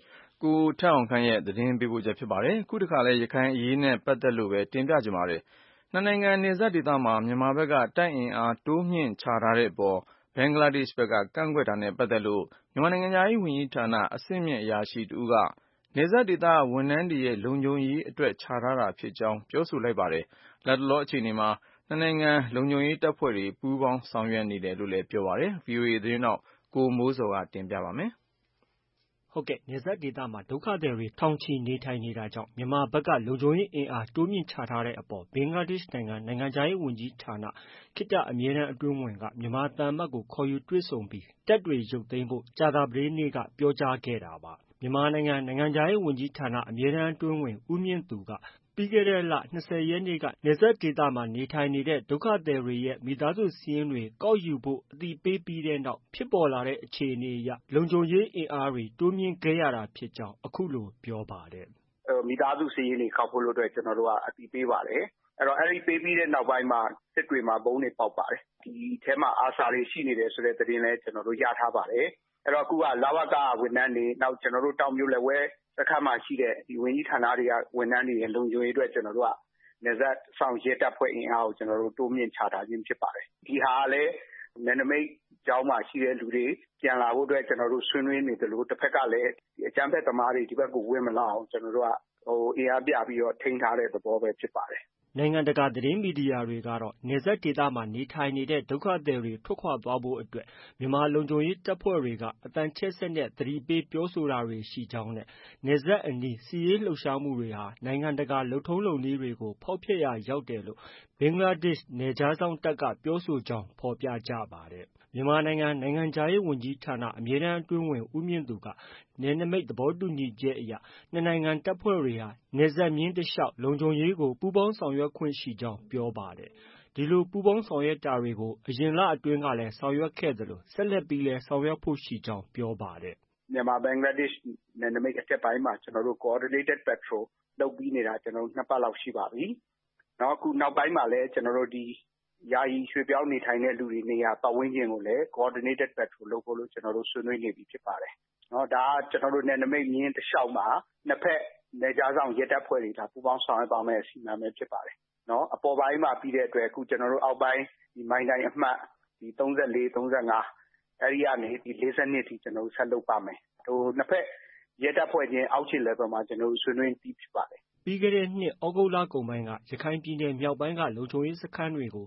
ကိုထက်အောင်ခန့်ရဲ့သတင်းပေးပို့ချက်ဖြစ်ပါတယ်။အခုတခါလဲရခိုင်အရေးနဲ့ပတ်သက်လို့ပဲတင်ပြကြပါမယ်။နှစ်နိုင်ငံနယ်စပ်ဒေသမှာမြန်မာဘက်ကတိုက်အင်အားတိုးမြင့်ချထားတဲ့အပေါ်ဘင်္ဂလားဒေ့ရှ်ဘက်ကကန့်ကွက်တာနဲ့ပတ်သက်လို့မြန်မာနိုင်ငံသားရေးဝန်ကြီးဌာနအဆင့်မြင့်အရာရှိတဦးကနယ်စပ်ဒေသဝန်ထမ်းတွေရဲ့လုံခြုံရေးအတွက်ချထားတာဖြစ်ကြောင်းပြောဆိုလိုက်ပါတယ်။လတ်တလောအခြေအနေမှာနှစ်နိုင်ငံလုံခြုံရေးတပ်ဖွဲ့တွေပူးပေါင်းဆောင်ရွက်နေတယ်လို့လည်းပြောပါတယ်။ VOA သတင်းထောက်ကိုမိုးဇော်ကတင်ပြပါမယ်။နယ်စပ်ဒေသမှာဒုက္ခသည်တွေထောင်ချီနေထိုင်နေတာကြောင့်မြန်မာဘက်ကလုံခြုံရေးအင်အားတိုးမြင့်ချထားတဲ့အပေါ်ဘင်္ဂလားဒေ့ရှ်နိုင်ငံခြားရေးဝန်ကြီးဌာနခေတ္တအမြဲတမ်းအတွင်းဝန်ကမြန်မာသံအမတ်ကိုခေါ်ယူတွေ့ဆုံပြီးတပ်တွေရုပ်သိမ်းဖို့ကြာသပတေးနေ့ကပြောကြားခဲ့တာပါ။ မြန်မာနိုင်ငံခြားရေးဝန်ကြီးဌာနအမြဲတမ်းအတွင်းဝန်ဦးမြင့်သူကပြီးခဲ့တဲ့လ 20 ရက်နေ့ကနယ်စပ်ဒေသမှာနေထိုင်နေတဲ့ဒုက္ခသည်တွေရဲ့မိသားစုစာရင်းတွေကောက်ယူဖို့အသိပေးပြီးတဲ့နောက်ဖြစ်ပေါ်လာတဲ့အခြေအနေအရလုံခြုံရေးအင်အားတွေတိုးမြင့်ခဲ့ရတာဖြစ်ကြောင်းအခုလိုပြောပါတယ်။မိသားစုစာရင်းတွေကောက်ဖို့အတွက်ကျွန်တော်တို့ကအသိပေးပါတယ်။အဲဒီပေးပြီးတဲ့နောက်ပိုင်းမှာစစ်တွေမှာဘုံတွေပေါက်ပါတယ်။ဒီထဲမှာအာဆာတွေရှိနေတယ်ဆိုတဲ့သတင်းလည်းကျွန်တော်တို့ရထားပါတယ်။အခုကလဝကဝန်ထမ်းတွေနောက်ကျွန်တော်တို့တောင်ပြိုလက်ဝဲစခန်းမှာရှိတဲ့ဒီဝန်ကြီးဌာနတွေကဝန်ထမ်းတွေရဲ့လုံခြုံရေးအတွက်ကျွန်တော်တို့ကနယ်စပ်ဆောင်ရဲတပ်ဖွဲ့အင်အားကိုကျွန်တော်တို့တိုးမြင့်ချထားခြင်းဖြစ်ပါတယ်။ဒီဟာကလည်းနယ်နိမိတ်ကျောင်းမှာရှိတဲ့လူတွေပြန်လာဖို့အတွက်ကျွန်တော်တို့ဆွေးနွေးနေတယ်လို့တစ်ဖက်ကလည်းအကြမ်းဖက်သမားတွေဒီဘက်ကိုဝင်မလာအောင်ကျွန်တော်တို့ကအင်အားပြပြီးတော့ထိန်းထားတဲ့သဘောပဲဖြစ်ပါတယ်။နိုင်ငံတကာသတင်းမီဒီယာတွေကတော့နယ်စပ်ဒေသမှာနေထိုင်နေတဲ့ဒုက္ခသည်တွေထွက်ခွာသွားဖို့အတွက်မြန်မာလုံခြုံရေးတပ်ဖွဲ့တွေကအသံချဲ့စက်နဲ့သတိပေးပြောဆိုတာတွေရှိကြောင်းနဲ့နယ်စပ်အနီးစစ်ရေးလှုပ်ရှားမှုတွေဟာနိုင်ငံတကာလုပ်ထုံးလုပ်နည်းတွေကိုဖောက်ဖျက်ရာရောက်တယ်လို့ဘင်္ဂလားဒေ့ရှ်နယ်ခြားစောင့်တပ်ကပြောဆိုကြောင်းဖော်ပြကြပါတယ်။မြန်မာနိုင်ငံခြားရေးဝန်ကြီးဌာနအမြဲတမ်းအတွင်းဝန်ဦးမြင့်သူကနယ်နိမိတ်သဘောတူညီချက်အရနှစ်နိုင်ငံတပ်ဖွဲ့တွေဟာနယ်စပ်မျဉ်းတလျှောက်လုံခြုံရေးကိုပူးပေါင်းဆောင်ရွက်ခွင့်ရှိကြောင်းပြောပါတယ်။ဒီလိုပူးပေါင်းဆောင်ရွက်တာတွေကိုအရင်လအတွင်းကလည်းဆောင်ရွက်ခဲ့သလိုဆက်လက်ပြီးလည်းဆောင်ရွက်ဖို့ရှိကြောင်းပြောပါတယ်။မြန်မာဘင်္ဂလားဒေ့ရှ်နယ်နိမိတ်အထက်ပိုင်းမှာကျွန်တော်တို့ coordinated patrol လုပ်ပြီးနေတာကျွန်တော်တို့2ပတ်လောက်ရှိပါပြီ။အခုနောက်ပိုင်းမှာလည်းကျွန်တော်တို့ဒီယာယီရွှေ့ပြောင်းနေထိုင်တဲ့လူတွေနေရာပတ်ဝန်းကျင်ကိုလည်း coordinated patrol လုပ်ဖို့လို့ကျွန်တော်တို့ဆွေးနွေးနေပြီဖြစ်ပါတယ်။ဒါကကျွန်တော်တို့နယ်နိမိတ်မျဉ်းတစ်လျှောက်မှာနှစ်ဖက်နယ်ခြားစောင့်ရဲတပ်ဖွဲ့တွေဒါပူးပေါင်းဆောင်ရွက်ပါမယ်အစီအမံပဲဖြစ်ပါတယ်။အပေါ်ပိုင်းမှာပြီးတဲ့အတွက်အခုကျွန်တော်တို့အောက်ပိုင်းဒီမိုင်းတိုင်းအမှတ်ဒီ34 35အဲဒီကနေဒီ42အထိကျွန်တော်တို့ဆက်လုပ်ပါမယ်။နှစ်ဖက်ရဲတပ်ဖွဲ့ချင်းအောက်ခြေ level မှာကျွန်တော်တို့ဆွေးနွေးပြီးဖြစ်ပါတယ်။ပြီးခဲ့တဲ့နှစ်ဩဂုတ်လကုန်ပိုင်းကရခိုင်ပြည်နယ်မြောက်ပိုင်းကလုံခြုံရေးစခန်းတွေကို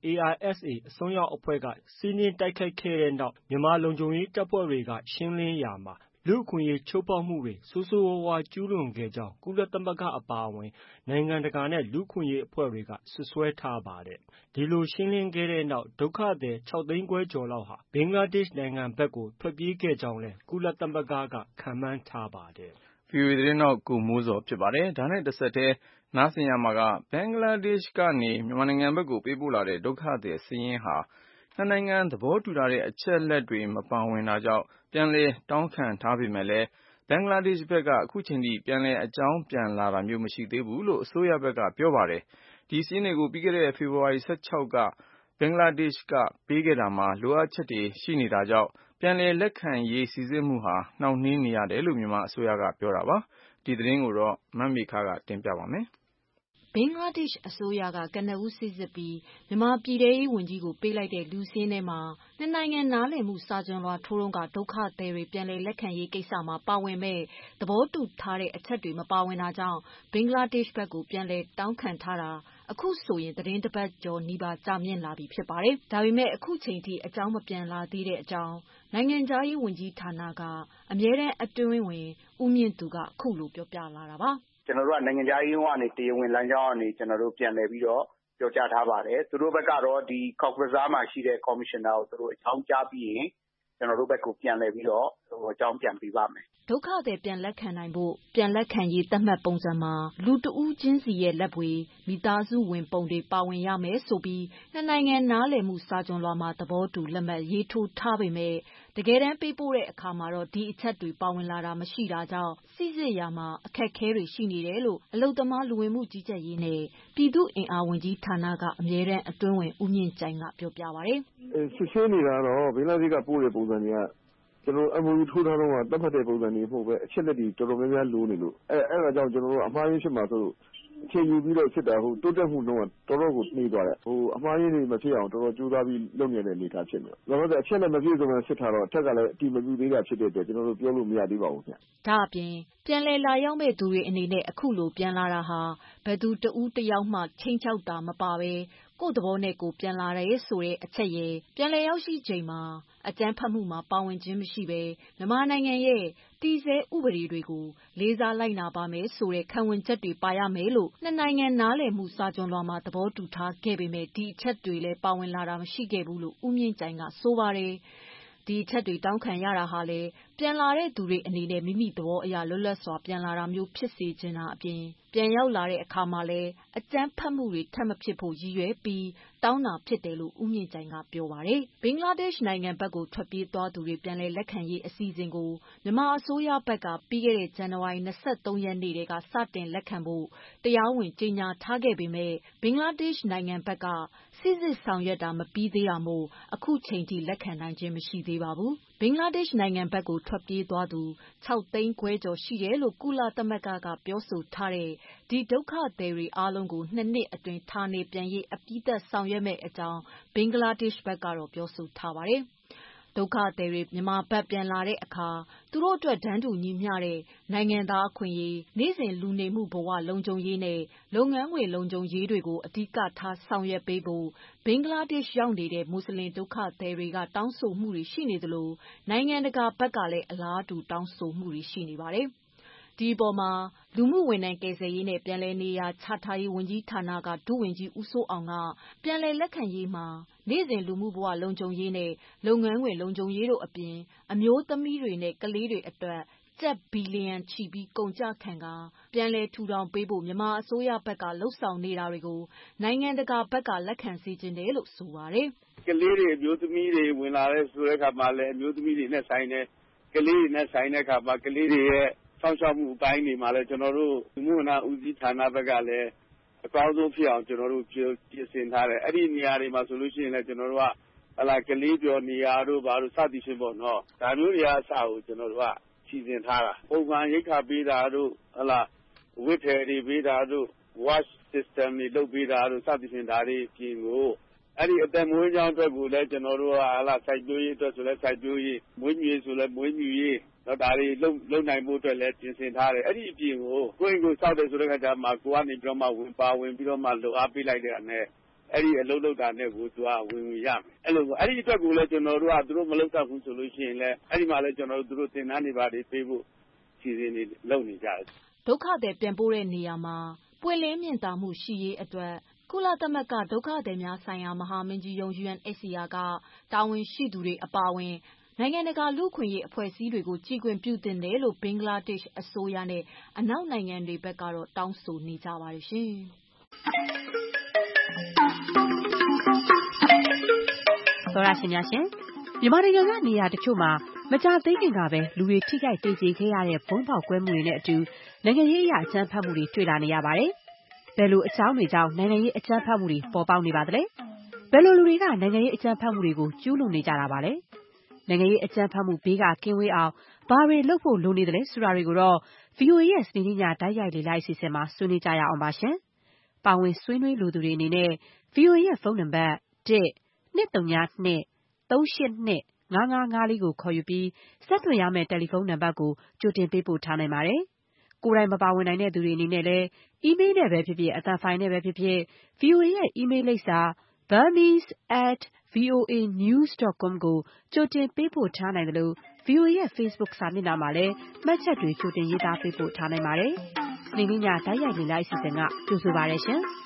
ARSA အစွန်းရောက်အဖွဲ့ကစီးနင်းတိုက်ခိုက်ခဲ့တဲ့နောက်မြန်မာလုံခြုံရေးတပ်ဖွဲ့တွေကရှင်းလင်းရာမှာလူ့အခွင့်အရေးချိုးဖောက်မှုတွေဆိုးဆိုးဝါးဝါးကျူးလွန်ခဲ့ကြောင်းကုလသမဂ္ဂအပါအဝင်နိုင်ငံတကာနဲ့လူ့အခွင့်အရေးအဖွဲ့တွေကစွပ်စွဲထားပါတယ်။ဒီလိုရှင်းလင်းခဲ့တဲ့နောက်ဒုက္ခသည်6 သိန်းခွဲကျော်လောက်ဟာဘင်္ဂလားဒေ့ရှ်နိုင်ငံဘက်ကိုထွက်ပြေးခဲ့ကြောင်းလည်းကုလသမဂ္ဂကခန့်မှန်းထားပါတယ်။ VOA သတင်းထောက်ကိုမိုးဇော်ဖြစ်ပါတယ်။ဒါနဲ့တဆက်တည်းနားဆင်ရမှာကဘင်္ဂလားဒေ့ရှ်ကနေမြန်မာနိုင်ငံဘက်ကိုပေးပို့လာတဲ့ဒုက္ခသည်စာရင်းဟာနှစ်နိုင်ငံသဘောတူထားတဲ့အချက်အလက်တွေမပါဝင်တာကြောင့်ပြန်လည်တောင်းခံထားပေမဲ့လည်းဘင်္ဂလားဒေ့ရှ်ဘက်ကအခုချိန်ထိပြန်လည်အကြောင်းပြန်လာတာမျိုးမရှိသေးဘူးလို့အစိုးရဘက်ကပြောပါတယ်။ဒီစာရင်းတွေကိုပြီးခဲ့တဲ့ဖေဖော်ဝါရီ16ကဘင်္ဂလားဒေ့ရှ်ကပေးခဲ့တာမှာလိုအပ်ချက်တွေရှိနေတာကြောင့်ပြန်လည်လက်ခံရေးစိစစ်မှုဟာနှောင့်နှေးနေရတယ်လို့မြန်မာအစိုးရကပြောတာပါ။ဒီသတင်းကိုတော့မမေခကတင်ပြပါမယ်။ဘင်္ဂလားဒေ့ရှ်အစိုးရကကနဦးစိစစ်ပြီးမြန်မာပြည်ထဲရေးဝန်ကြီးကိုပေးလိုက်တဲ့လူစာရင်းထဲမှာနှစ်နိုင်ငံနားလည်မှုစာချွန်လွှာထိုးတုန်းကဒုက္ခသည်တွေပြန်လည်လက်ခံရေးကိစ္စမှာပါဝင်မဲ့သဘောတူထားတဲ့အချက်တွေမပါဝင်တာကြောင့်ဘင်္ဂလားဒေ့ရှ်ဘက်ကိုပြန်လည်တောင်းခံထားတာအခုဆိုရင်သတင်းတစ်ပတ်ကျော်နီးပါးကြာမြင့်လာပြီဖြစ်ပါတယ်။ဒါပေမဲ့အခုချိန်ထိအကြောင်းမပြန်လာသေးတဲ့အကြောင်းနိုင်ငံခြားရေးဝန်ကြီးဌာနကအမြဲတမ်းအတွင်းဝန်ဦးမြင့်သူကအခုလိုပြောပြလာတာပါ။ကျွန်တော်တို့ကနိုင်ငံခြားရေးကနေတရားဝင်လမ်းကြောင်းကနေကျွန်တော်တို့ပြန်လည်ပြီးတော့ပြောကြားထားပါတယ်။သူတို့ဘက်ကတော့ဒီ Cox's Bazar မှာရှိတဲ့ Commissioner ကိုသူတို့အကြောင်းကြားပြီးရင်ကျွန်တော်တို့ဘက်ကိုပြန်လည်ပြီးတော့အကြောင်းပြန်ပေးပါမယ်။ဒုက္ခသည်ပြန်လက်ခံနိုင်ဖို့ပြန်လက်ခံရေးသတ်မှတ်ပုံစံမှာလူတဦးချင်းစီရဲ့လက်ဝေမိသားစုဝင်ပုံတွေပါဝင်ရမယ်ဆိုပြီးနှစ်နိုင်ငံနားလည်မှုစာချွန်လွှာမှာသဘောတူလက်မှတ်ရေးထိုးထားပေမဲ့တကယ်တမ်းပေးပို့တဲ့အခါမှာတော့ဒီအချက်တွေပါဝင်လာတာမရှိတာကြောင့်စိစစ်ရာမှာအခက်အခဲတွေရှိနေတယ်လို့အလုပ်သမားလူဝင်မှုကြီးကြပ်ရေးနဲ့ပြည်သူ့အင်အားဝန်ကြီးဌာနကအမြဲတမ်းအတွင်းဝန်ဦးမြင့်ကြိုင်ကပြောပြပါတယ်။စစ်ဆေးနေတာတော့ဘင်္ဂလားဒေ့ရှ်ကပို့တဲ့ပုံစံတွေကကျွန်တော်တို့ MOU ထိုးထားတော့တတ်မှတ်တဲ့ပုံစံတွေမဟုတ်ပဲအချက်လက်တွေတော်တော်များများလိုနေလို့အဲ့ဒါကြောင့်ကျွန်တော်တို့အမှားရင်းဖြစ်မှာဆိုလို့အချိန်ယူပြီးတော့ဖြစ်တာတိုးတက်မှုတော့တော်တော်ကိုနှေးသွားတယ်အမှားရင်းတွေမဖြစ်အောင်တော်တော်ကြိုးစားပြီးလုပ်နေတဲ့အနေအထားဖြစ်နေတယ်ဒါပေမဲ့အချက်လက်မပြည့်စုံတဲ့စစ်ထားတော့အထက်ကလည်းအတိမပြုသေးတာဖြစ်တဲ့အတွက်ကျွန်တော်တို့ပြောလို့မရသေးပါဘူးခင်ဗျဒါအပြင်ပြန်လည်လာရောက်မဲ့သူတွေအနေနဲ့အခုလိုပြန်လာတာဟာဘယ်သူတဦးတယောက်မှချင်းချောက်တာမပါပဲကိုယ့်သဘောနဲ့ကိုပြန်လာတယ်ဆိုတဲ့အချက်ရယ်ပြန်လည်ရောက်ရှိချိန်မှာအကြမ်းဖက်မှုမှာပါဝင်ခြင်းမရှိပဲမြန်မာနိုင်ငံရဲ့တည်ဆဲဥပဒေတွေကိုလေးစားလိုက်နာပါမယ်ဆိုတဲ့ခံဝန်ချက်တွေပါရမယ်လို့နှစ်နိုင်ငံနားလည်မှုစာချွန်လွှာမှာသဘောတူထားခဲ့ပေမဲ့ဒီအချက်တွေလည်းပါဝင်လာတာမရှိခဲ့ဘူးလို့ဦးမြင့်ကြိုင်ကဆိုပါတယ်ဒီအချက်တွေတောင်းခံရတာဟာလေပြန်လာတဲ့သူတွေအနေနဲ့မိမိသဘောအရလွတ်လပ်စွာပြန်လာတာမျိုးဖြစ်စေချင်တာအပြင်ပြန်ရောက်လာတဲ့အခါမှာလည်းအကြမ်းဖက်မှုတွေထပ်မဖြစ်ဖို့ရည်ရွယ်ပြီးတောင်းတာဖြစ်တယ်လို့ဦးမြင့်ကြိုင်ကပြောပါတယ်။ဘင်္ဂလားဒေ့ရှ်နိုင်ငံဘက်ကိုထွက်ပြေးသွားသူတွေပြန်လည်လက်ခံရေးအစီအစဉ်ကိုမြန်မာအစိုးရဘက်ကပြီးခဲ့တဲ့ဇန်နဝါရီ23ရက်နေ့ကစတင်လက်ခံဖို့တရားဝင်ကြေညာထားခဲ့ပေမဲ့ဘင်္ဂလားဒေ့ရှ်နိုင်ငံဘက်ကစိစစ်ဆောင်ရွက်တာမပြီးသေးတာမို့အခုချိန်ထိလက်ခံနိုင်ခြင်းမရှိသေးပါဘူး။ဘင်္ဂလားဒေ့ရှ်နိုင်ငံဘက်ကိုထွက်ပြေးသွားသူ6သိန်းခွဲကျော်ရှိတယ်လို့ကုလသမဂ္ဂကပြောဆိုထားတဲ့ဒီဒုက္ခသည်တွေအားလုံးကို2နှစ်အတွင်းဌာနေပြန်ရေးအပြီးသတ်ဆောင်ရွက်မယ့်အကြောင်းဘင်္ဂလားဒေ့ရှ်ဘက်ကတော့ပြောဆိုထားပါတယ်။ဒုက္ခသည်တွေမြန်မာဘက်ပြန်လာတဲ့အခါသူတို့အတွက်တန်းတူညီမျှတဲ့နိုင်ငံသားအခွင့်အရေးနေ့စဉ်လူနေမှုဘဝလုံခြုံရေးနဲ့လုပ်ငန်းခွင်လုံခြုံရေးတွေကိုအဓိကထားဆောင်ရွက်ပေးဖို့ဘင်္ဂလားဒေ့ရှ်ရောက်နေတဲ့မွတ်စလင်ဒုက္ခသည်တွေကတောင်းဆိုမှုတွေရှိနေသလိုနိုင်ငံတကာဘက်ကလည်းအလားတူတောင်းဆိုမှုတွေရှိနေပါတယ်။ဒီအပေါ်မှာလူမှုဝန်ထမ်းကယ်ဆယ်ရေးနဲ့ပြန်လည်နေရာချထားရေးဝန်ကြီးဌာနကဒုဝန်ကြီးဦးစိုးအောင်ကပြန်လည်လက်ခံရေးမှာနေ့စဉ်လူမှုဘဝလုံခြုံရေးနဲ့လုပ်ငန်းခွင်လုံခြုံရေးတို့အပြင်အမျိုးသမီးတွေနဲ့ကလေးတွေအတွက်ကျပ်ဘီလီယံချီပြီးကုန်ကျခံကာပြန်လည်ထူထောင်ပေးဖို့မြန်မာအစိုးရဘက်ကလှုံ့ဆော်နေတာတွေကိုနိုင်ငံတကာဘက်ကလက်ခံစေချင်တယ်လို့ဆိုပါတယ်။ကလေးတွေအမျိုးသမီးတွေဝင်လာတဲ့ဆိုတဲ့အခါမှာလည်းအမျိုးသမီးတွေနဲ့ဆိုင်တယ်ကလေးတွေနဲ့ဆိုင်တဲ့အခါမှာကလေးတွေရဲ့ဆောင်းရှောက်မှုအပိုင်းတွေမှာလည်းကျွန်တော်တို့လူမှုဝန်ထမ်းဦးစီးဌာနဘက်ကလည်းအကောင်းဆုံးဖြစ်အောင်ကျွန်တော်တို့ပြင်ဆင်ထားတယ်အဲ့ဒီနေရာတွေမှာဆိုလို့ရှိရင်လည်းကျွန်တော်တို့ကကလေးပြောနေရာတို့ဘာလို့စသည်ဖြင့်ပေါ့နော်ဒါမျိုးတွေအစားကိုကျွန်တော်တို့ကစီစဉ်ထားတာပုံမှန်ရိတ်ခါပေးတာတို့ဝစ်ထည်တွေပေးတာတို့ wash system တွေလုပ်ပေးတာတို့စသည်ဖြင့်ဒါတွေပြင်ကိုအဲ့ဒီအသက်မွေးကြောင်းအတွက်ကိုလည်းကျွန်တော်တို့ကစိုက်ပျိုးရေးအတွက်ဆိုလည်းစိုက်ပျိုးရေးမွေးမြူရေးဆိုလည်းမွေးမြူရေးတော့ဒါတွေလုံနိုင်ဖို့အတွက်လည်းပြင်ဆင်ထားတယ်အဲ့ဒီအပြင်ကိုကိုယ့်ကိုစောက်တယ်ဆိုတဲ့အခါကျမှကိုကနေပြီးတော့မှဝင်ပြီးတော့မှလှူအားပေးလိုက်တဲ့အနဲ့အဲ့ဒီအလုပ်လုပ်တာနဲ့ကိုသူကဝင်ရမယ်အဲ့လိုအဲ့ဒီအတွက်ကိုလည်းကျွန်တော်တို့ကသူတို့မလုပ်တတ်ဘူးဆိုလို့ရှိရင်လည်းအဲ့ဒီမှာလည်းကျွန်တော်တို့သူတို့သင်တန်းတွေပါတွေပေးဖို့စီစဉ်နေလုပ်နေကြတယ်ဒုက္ခသည်ပြန်ပို့တဲ့နေရာမှာပွင့်လင်းမြင်သာမှုရှိရေးအတွက်ကုလသမဂ္ဂဒုက္ခသည်များဆိုင်ရာမဟာမင်းကြီးရုံး UNHCR ကတာဝန်ရှိသူတွေအပါအဝင်နိုင်ငံတကာလူ့အခွင့်အရေးအဖွဲ့အစည်းတွေကိုကြီးခွင့်ပြုသင့်တယ်လို့ဘင်္ဂလားဒေ့ရှ်အစိုးရနဲ့အနောက်နိုင်ငံတွေဘက်ကတော့တောင်းဆိုနေကြပါတယ်ရှင်။သောရရှင်များရှင်မြန်မာနိုင်ငံကနေရာတချို့မှာမကြာသေးခင်ကပဲလူတွေထိခိုက်ဒေကျေခဲ့ရတဲ့ဘုံပေါက်ကွဲမှုတွေနဲ့အတူနိုင်ငံရေးအရာအကြမ်းဖက်မှုတွေတွေ့လာနေရပါတယ်။ဘယ်လိုအကြောင်းတွေကြောင့်နိုင်ငံရေးအကြမ်းဖက်မှုတွေပေါ်ပေါက်နေပါသလဲ။ဘယ်လိုလူတွေကနိုင်ငံရေးအကြမ်းဖက်မှုတွေကိုကျူးလွန်နေကြတာပါလဲ။နိုင်ငံရေးအကြမ်းဖက်မှုဘေးကကင်းဝေးအောင်ဘာတွေလုပ်ဖို့လိုနေသလဲဆိုတာတွေကိုတော့ VOA ရဲ့စနေနေ့ညတိုက်ရိုက်လေ့လာအစီအစဉ်မှာဆွေးနွေးကြရအောင်ပါရှင်။ပါဝင်ဆွေးနွေးလိုသူတွေအနေနဲ့ VOA ရဲ့ဖုန်းနံပါတ် 1-202-382-5554 ကိုခေါ်ယူပြီးဆက်သွယ်ရမယ့်တယ်လီဖုန်းနံပါတ်ကိုကြိုတင်ပေးပို့ထားနိုင်ပါတယ်။ကိုယ်တိုင်မပါဝင်နိုင်တဲ့သူတွေအနေနဲ့လည်းအီးမေးလ်နဲ့ပဲဖြစ်ဖြစ်အသံဖိုင်နဲ့ပဲဖြစ်ဖြစ် VOA ရဲ့အီးမေးလ်လိပ်စာ burmese@voanews.com ကိုကြိုတင်ပေးပို့ထားနိုင်တယ်လို့ VOA ရဲ့ Facebook စာမျက်နှာမှာလည်းမှတ်ချက်တွေကြိုတင်ရေးသားပေးပို့ထားနိုင်ပါတယ်။စနေနေ့ညတိုက်ရိုက်လေ့လာအစီအစဉ်ကကြိုဆိုပါရရှင်။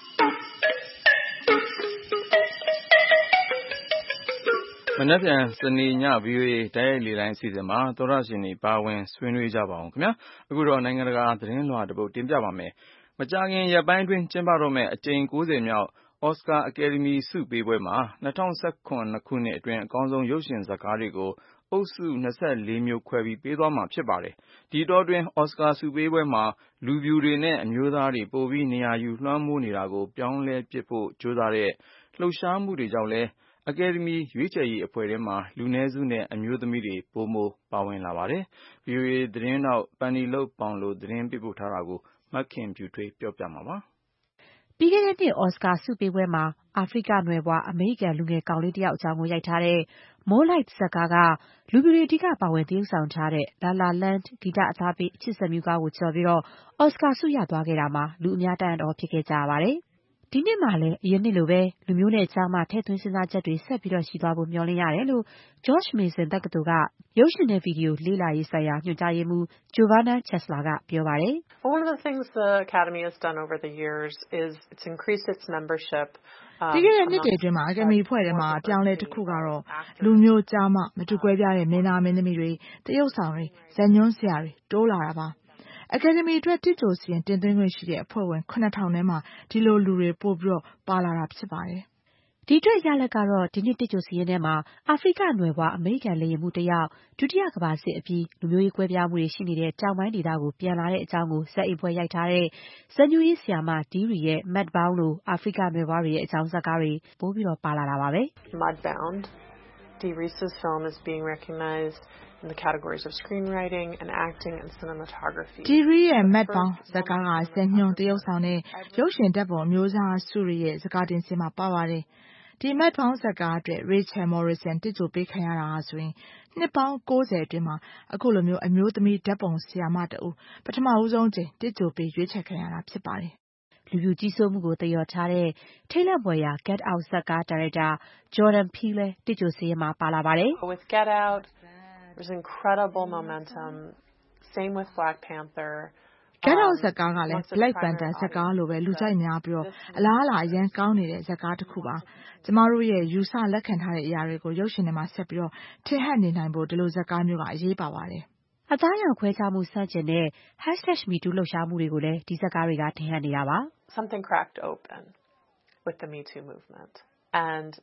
မနက်ဖြန်စနေည VOA တိုက်ရိုက်လေတိုင်းအစီအစဉ်မှာသောရရှင်တွေပါဝင်ဆွေးနွေးကြပါအောင်ခင်ဗျာအခုတော့နိုင်ငံတကာသတင်းလွှာတစ်ပုဒ်တင်ပြပါမယ်မကြာခင်ရက်ပိုင်းတွင်ကျင်းပတော့မယ့်အကြိမ်90မြောက်အော်စကာအကယ်ဒမီဆုပေးပွဲမှာ2019ခုနှစ်အတွင်းအကောင်းဆုံးရုပ်ရှင်ဇာတ်ကားတွေကိုအုပ်စု24မျိုးခွဲပြီးပေးသွားမှာဖြစ်ပါတယ်ဒီတော့တွင်အော်စကာဆုပေးပွဲမှာလူဖြူတွေနဲ့အမျိုးသားတွေပိုပြီးနေရာယူလွှမ်းမိုးနေတာကိုပြောင်းလဲပစ်ဖို့ကြိုးစားတဲ့လှုပ်ရှားမှုတွေကြောင့်လဲအကယ်ဒမီရွေးချယ်ရေးအဖွဲ့ထဲမှာလူနည်းစုနဲ့အမျိုးသမီးတွေပိုမိုပါဝင်လာပါတယ်။ VOA သတင်းထောက်ပန်နီလုတ်ပေါင်လိုသတင်းပေးပို့ထားတာကိုမခင်ဖြူထွေးပြောပြမှာပါ။ပြီးခဲ့တဲ့နှစ်အော်စကာဆုပေးပွဲမှာအာဖရိကနွယ်ဖွားအမေရိကန်လူငယ်ကောင်လေးတယောက်အကြောင်းကိုရိုက်ထားတဲ့ Moonlight ဇာတ်ကားကလူဖြူတွေအဓိကပါဝင်သရုပ်ဆောင်ထားတဲ့ La La Land ဂီတအသားပေးအချစ်ဇာတ်မြူးကားကိုကျော်ပြီးအော်စကာဆုရသွားခဲ့တာမှာလူအများတန်းအတော်ဖြစ်ခဲ့ကြရပါတယ်။ ဒီနှစ်မှာလည်းအရင်နှစ်လိုပဲလူမျိုးနဲ့ကျားမထည့်သွင်းစဉ်းစားချက်တွေဆက်ပြီးရှိသွားဖို့မျှော်လင့်ရတယ်လို့ George Mason တက္ကသိုလ်ကရုပ်ရှင်နဲ့ဗီဒီယိုလေ့လာရေးဆိုင်ရာညွှန်ကြားရေးမှူး Giovanna Chesler ကပြောပါတယ်။ One of the things the Academy has done over the years is it's increased its membership. ပြီးခဲ့တဲ့နှစ်တွေအတွင်းအကယ်ဒမီအဖွဲ့ထဲမှာအပြောင်းအလဲတစ်ခုကတော့လူမျိုးကျားမမတူကွဲပြားတဲ့မင်းသားမင်းသမီးတွေသရုပ်ဆောင်တွေဇာတ်ညွှန်းဆရာတွေတိုးလာတာပါ။ အကယ်ဒမီအတွက်တစ်ကြိုစီရင်တင်သွင်းခွင့်ရှိတဲ့အဖွဲ့ဝင် 9000 ထဲမှာဒီလိုလူတွေပိုပြီးပါလာတာဖြစ်ပါတယ်။ဒီအတွက်ရလဒ်ကတော့ဒီနှစ်တစ်ကြိုစာရင်းထဲမှာအာဖရိကနွယ်ဖွားအမေရိကန်လေယာဉ်မှူးတစ်ယောက်ဒုတိယကမ္ဘာစစ်အပြီးလူမျိုးရေးကွဲပြားမှုတွေရှိနေတဲ့တောင်ပိုင်းဒေသကိုပြန်လာတဲ့အကြောင်းကိုဇာတ်အိမ်ဖွဲ့ရိုက်ထားတဲ့ဇာတ်ညွှန်းရေးဆရာမ Deary ရဲ့ Mudbound လိုအာဖရိကနွယ်ဖွားတွေရဲ့အကြောင်းဇာတ်ကားတွေပိုပြီးပါလာတာပါပဲ။ Mudbound, Deary's film is being recognized in the categories of screenwriting and acting and cinematography. Deary ရဲ့ Mudbound ဇာတ်ကားကဇာတ်ညွှန်းသရုပ်ဆောင်နဲ့ရုပ်ရှင်ဓာတ်ပုံအမျိုးအစားဆုတွေရဲ့ဇာတ်ကားတင်စင်မှာပါပါတယ်။ ဒီ Mudbound ဇာတ်ကားအတွက် Rachel Morrison တစ်ကြိုပေးခံရတာဟာဆိုရင်နှစ်ပေါင်း 90 အတွင်းမှာအခုလိုမျိုးအမျိုးသမီးဓာတ်ပုံဆရာမတဦးပထမဆုံးအကြိမ်တစ်ကြိုပေးရွေးချယ်ခံရတာဖြစ်ပါတယ်။လူဖြူကြီးစိုးမှုကိုသရော်ထားတဲ့ထိတ်လန့်ဖွယ်ရာ Get Out ဇာတ်ကားဒါရိုက်တာ Jordan Peele လည်းတစ်ကြိုစာရင်းမှာပါလာပါတယ်။ With Get Out, there's incredible momentum. Same with Black Panther. Get Out ဇာတ်ကားကလည်း Black Panther ဇာတ်ကားလိုပဲလူကြိုက်များပြီးအလားအလာအရန်ကောင်းနေတဲ့ဇာတ်ကားတစ်ခုပါ။ကျမတို့ရဲ့ယူဆလက်ခံထားတဲ့အရာတွေကိုရုပ်ရှင်ထဲမှာဆက်ပြီးထင်ဟပ်နေနိုင်ဖို့ဒီလိုဇာတ်ကားမျိုးကအရေးပါပါတယ်။အသားအရောင်ခွဲခြားမှုဆန့်ကျင်တဲ့ #MeToo လှုပ်ရှားမှုတွေကိုလည်းဒီဇာတ်ကားတွေကထင်ဟပ်နေတာပါ။ Something cracked open with the Me Too movement and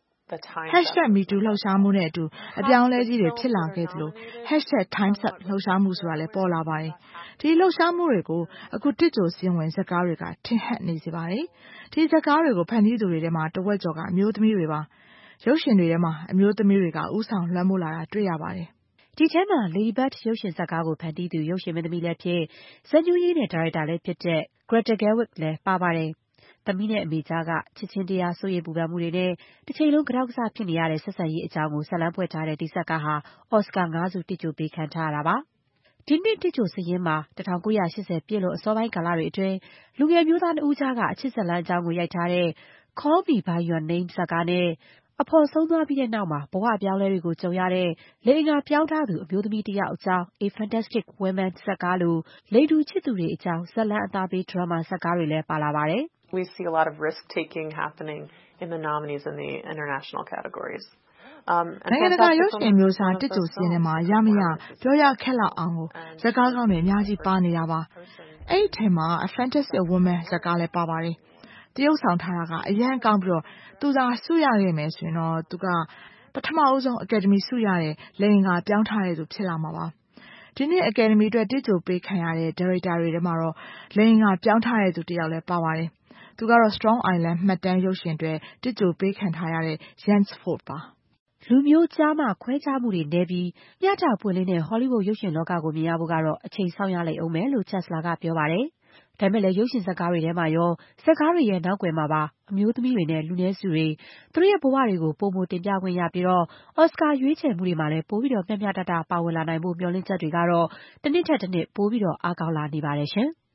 #MeToo လှုပ်ရှားမှုနဲ့အတူအပြောင်းအလဲကြီးတွေဖြစ်လာခဲ့သလို #Time's Up လှုပ်ရှားမှုဆိုတာလည်းပေါ်လာပါတယ်။ဒီလှုပ်ရှားမှုတွေကိုအခုတစ်ကြိုစာရင်းဝင်ဇာတ်ကားတွေကထင်ဟပ်နေစေပါတယ်။ဒီဇာတ်ကားတွေကိုဖန်တီးသူတွေထဲမှာတဝက်ကျော်ကအမျိုးသမီးတွေပါ။ရုပ်ရှင်တွေထဲမှာအမျိုးသမီးတွေကဦးဆောင်လွှမ်းမိုးလာတာတွေ့ရပါတယ်။ဒီထဲမှာ Lady Bird ရုပ်ရှင်ဇာတ်ကားကိုဖန်တီးသူရုပ်ရှင်မင်းသမီးလည်းဖြစ်ဇာတ်ညွှန်းရေးနဲ့ဒါရိုက်တာလည်းဖြစ်တဲ့ Greta Gerwig လည်းပါပါတယ်။သမီးနဲ့အမေကြားကချစ်ချင်းတရားစိုးရိမ်ပူပန်မှုတွေနဲ့တစ်ချိန်လုံးကတောက်ကဆဖြစ်နေရတဲ့ဆက်ဆံရေးအကြောင်းကိုဇာတ်လမ်းဖွဲ့ထားတဲ့ဒီဇာတ်ကားဟာအော်စကာ 5 ဆုတစ်ကြိုပေးခံထားရတာပါ။ဒီနှစ်တစ်ကြိုစာရင်းမှာ1980ပြည့်လွန်အစောပိုင်းကာလတွေအတွင်းလူငယ်မျိုးသား2ဦးကြားကအချစ်ဇာတ်လမ်းအကြောင်းကိုရိုက်ထားတဲ့ Call Me by Your Name ဇာတ်ကားနဲ့အဖော်ဆုံးသွားပြီးတဲ့နောက်ဘဝအပြောင်းအလဲတွေကိုကြုံရတဲ့လိင်အင်္ဂါပြောင်းထားသူအမျိုးသမီးတစ်ယောက်အကြောင်း A Fantastic Woman ဇာတ်ကားလိုလိင်တူချစ်သူတွေအကြောင်းဇာတ်လမ်းအသားပေးဒရာမာဇာတ်ကားတွေလည်းပါလာပါတယ်။ We see a lot of risk-taking happening in the nominees in the international categories. နိုင်ငံတကာရုပ်ရှင်မျိုးစားတစ်ကြိုစီးရင်ထဲမှာရမရပြောရခက်လောက်အောင်ကိုဇာတ်ကားကောင်းတွေအများကြီးပါနေတာပါ။အဲ့ဒီထဲမှာ A Fantastic Woman ဇာတ်ကားလည်းပါပါတယ်။တရုပ်ဆောင်ထားတာကအရန်ကောင်းပြီးသူသာဆုရခဲ့မယ်ဆိုရင်တော့သူကပထမဦးဆုံးအကယ်ဒမီဆုရတဲ့လိင်အင်္ဂါပြောင်းထားတဲ့သူဖြစ်လာမှာပါ။ဒီနှစ်အကယ်ဒမီအတွက်တစ်ကြိုပေးခံရတဲ့ဒါရိုက်တာတွေထဲမှာတော့လိင်အင်္ဂါပြောင်းထားတဲ့သူတစ်ယောက်လည်းပါပါတယ်။သူကတော့ Strong Island မှတ်တမ်းရုပ်ရှင်အတွက်တစ်ကြိုပေးခံထားရတဲ့ Jens Ford ပါ။လူမျိုးကျားမခွဲခြားမှုတွေနည်းပြီးမျှတပွင့်လင်းတဲ့ဟောလိဝုဒ်ရုပ်ရှင်လောကကိုမြင်ရဖို့ကတော့အချိန်စောင့်ရလိမ့်ဦးမယ်လို့ Chesler ကပြောပါတယ်။ဒါပေမဲ့လည်းရုပ်ရှင်ဇာတ်ကားတွေထဲမှာရောဇာတ်ကားတွေရဲ့နောက်ကွယ်မှာပါအမျိုးသမီးတွေနဲ့လူနည်းစုတွေသူတို့ရဲ့ဘဝတွေကိုပိုမိုတင်ပြခွင့်ရပြီးအော်စကာရွေးချယ်မှုတွေမှာလည်းပိုပြီးမျှမျှတတပါဝင်လာနိုင်ဖို့မျှော်လင့်ချက်တွေကတော့တစ်နှစ်ထက်တစ်နှစ်ပိုပြီးအားကောင်းလာနေပါတယ်ရှင်။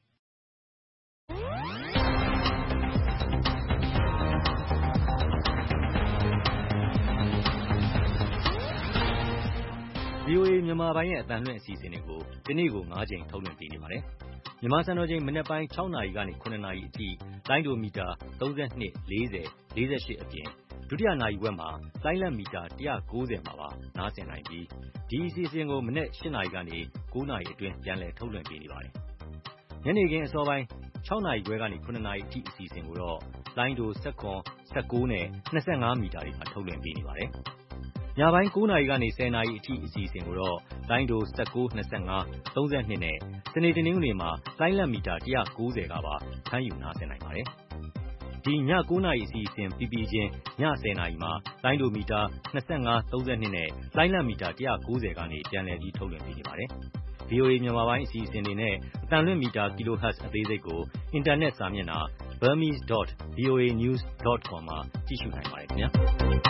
VOA မြန်မာပိုင်းရဲ့အသံလွှင့်အစီအစဉ်တွေကိုဒီနေ့ကို9ချိန်ထုတ်လွှင့်ပေးနေပါတယ်။မြန်မာစံတော်ချိန်မနက်ပိုင်း6နာရီကနေ9နာရီအထိလိုင်းဒိုမီတာ32 40 48အပြင်ဒုတိယနာရီဝက်မှာလိုင်းလံမီတာ190မှာပါနားဆင်နိုင်ပြီးဒီအစီအစဉ်ကိုမနက်8နာရီကနေ9နာရီအတွင်းပြန်လည်ထုတ်လွှင့်ပေးနေပါတယ်။ညနေခင်းအစောပိုင်း6နာရီခွဲကနေ9နာရီအထိအစီအစဉ်ကိုတော့လိုင်းဒို19နဲ့25မီတာတွေမှာထုတ်လွှင့်ပေးနေပါတယ်။ညပိုင်း9နာရီကနေ10နာရီအထိအစီအစဉ်ကိုတော့လိုင်းဒို19 25 32နဲ့စနေတနင်္ဂနွေမှာလိုင်းလံမီတာ190ကပါဖမ်းယူနားဆင်နိုင်ပါတယ်။ဒီည9:00 နာရီအစီအစဉ်ပြီးပြီးချင်းည10:00 နာရီမှာလိုင်းဒိုမီတာ25 32နဲ့လိုင်းလံမီတာ190ကနေပြန်လည်ပြီးထုတ်လွှင့်ပေးနေပါတယ်။ VOA မြန်မာပိုင်းအစီအစဉ်တွေနဲ့အတန်လွင့်မီတာ kilohertz အသေးစိတ်ကိုအင်တာနက်စာမျက်နှာ burmese.voanews.com မှာကြည့်ရှုနိုင်ပါတယ်ခင်ဗျာ။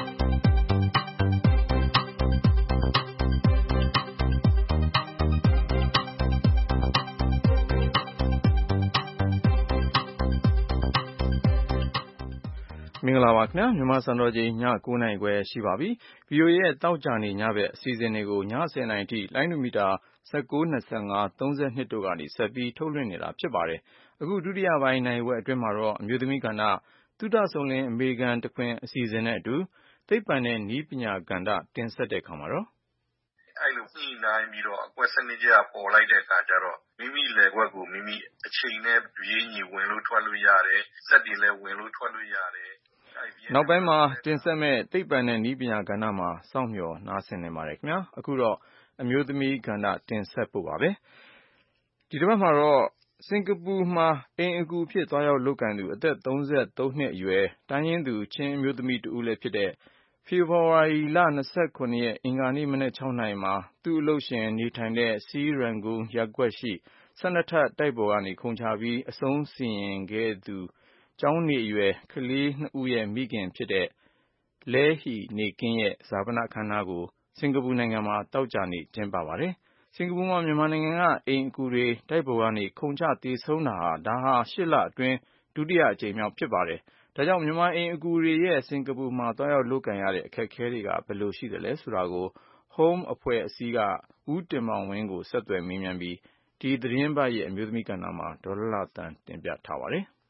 မင်္ဂလာပါခင်ဗျာမြန်မာစံတော်ချိန်ည9:00 နာရီခွဲရှိပါပြီ။ VOA ရဲ့တောက်ကြနေညဘက်အစီအစဉ်တွေကိုည10:00 နာရီထိလိုင်းဒိုမီတာ19, 25, 32တို့ကနေဆက်ပြီးထုတ်လွှင့်နေတာဖြစ်ပါတယ်။အခုဒုတိယပိုင်းနိုင်ဝက်အတွင်းမှာတော့အမျိုးသမီးကဏ္ဍသုတဆုံလင်းအမေရိကန်တခွင်အစီအစဉ်နဲ့အတူသိပ္ပံနဲ့နည်းပညာကဏ္ဍတင်ဆက်တဲ့အခါမှာတော့အဲ့လိုညှိနှိုင်းပြီးတော့အကွက်စနစ်ကြီးပေါ်လိုက်တဲ့အခါကျတော့မိမိလယ်ကွက်ကိုမိမိအချိန်နဲ့ပြင်းညီဝင်လို့ထွက်လို့ရတယ်စက်တွေလည်းဝင်လို့ထွက်လို့ရတယ်နောက်ပိုင်းမှာတင်ဆက်မဲ့သိပ္ပံနဲ့နည်းပညာကဏ္ဍမှာစောင့်မျှော်နားဆင်နေပါတယ်ခင်ဗျာအခုတော့အမျိုးသမီးကဏ္ဍတင်ဆက်ဖို့ပါပဲဒီတစ်ပတ်မှာတော့စင်ကာပူမှာအိမ်အကူဖြစ်သွားရောက်လုပ်ကိုင်သူအသက်33နှစ်အရွယ်တိုင်းရင်းသူချင်းအမျိုးသမီးတဦးလည်းဖြစ်တဲ့ဖေဖော်ဝါရီလ29ရက်အင်္ဂါနေ့မနက်6နာရီမှာသူ့အလုပ်ရှင်နေထိုင်တဲ့စီရန်ကုန်ရပ်ကွက်ရှိ12ထပ်တိုက်ပေါ်ကနေခုန်ချပြီးအဆုံးစီရင်ခဲ့သူကျောင်းနေအရွယ်ကလေး2ဦးရဲ့မိခင်ဖြစ်တဲ့လဲဟီနေကင်းရဲ့ဈာပနအခမ်းအနားကိုစင်ကာပူနိုင်ငံမှာတောက်ကြနေကျင်းပပါတယ်။စင်ကာပူမှာမြန်မာနိုင်ငံကအိမ်အကူတွေတိုက်ပေါ်ကနေခုန်ချသေဆုံးတာဒါဟာ8လအတွင်းဒုတိယအကြိမ်မြောက်ဖြစ်ပါတယ်။ဒါကြောင့်မြန်မာအိမ်အကူတွေရဲ့စင်ကာပူမှာတွားရောက်လုပ်ကိုင်ရတဲ့အခက်အခဲတွေကဘယ်လိုရှိသလဲဆိုတာကို Home အဖွဲ့အစည်းကဦးတင်မောင်ဝင်းကိုဆက်သွယ်မေးမြန်းပြီးဒီသတင်းပတ်ရဲ့အမျိုးသမီးကဏ္ဍမှာဒေါ်လှလှသန်းတင်ပြထားပါတယ်။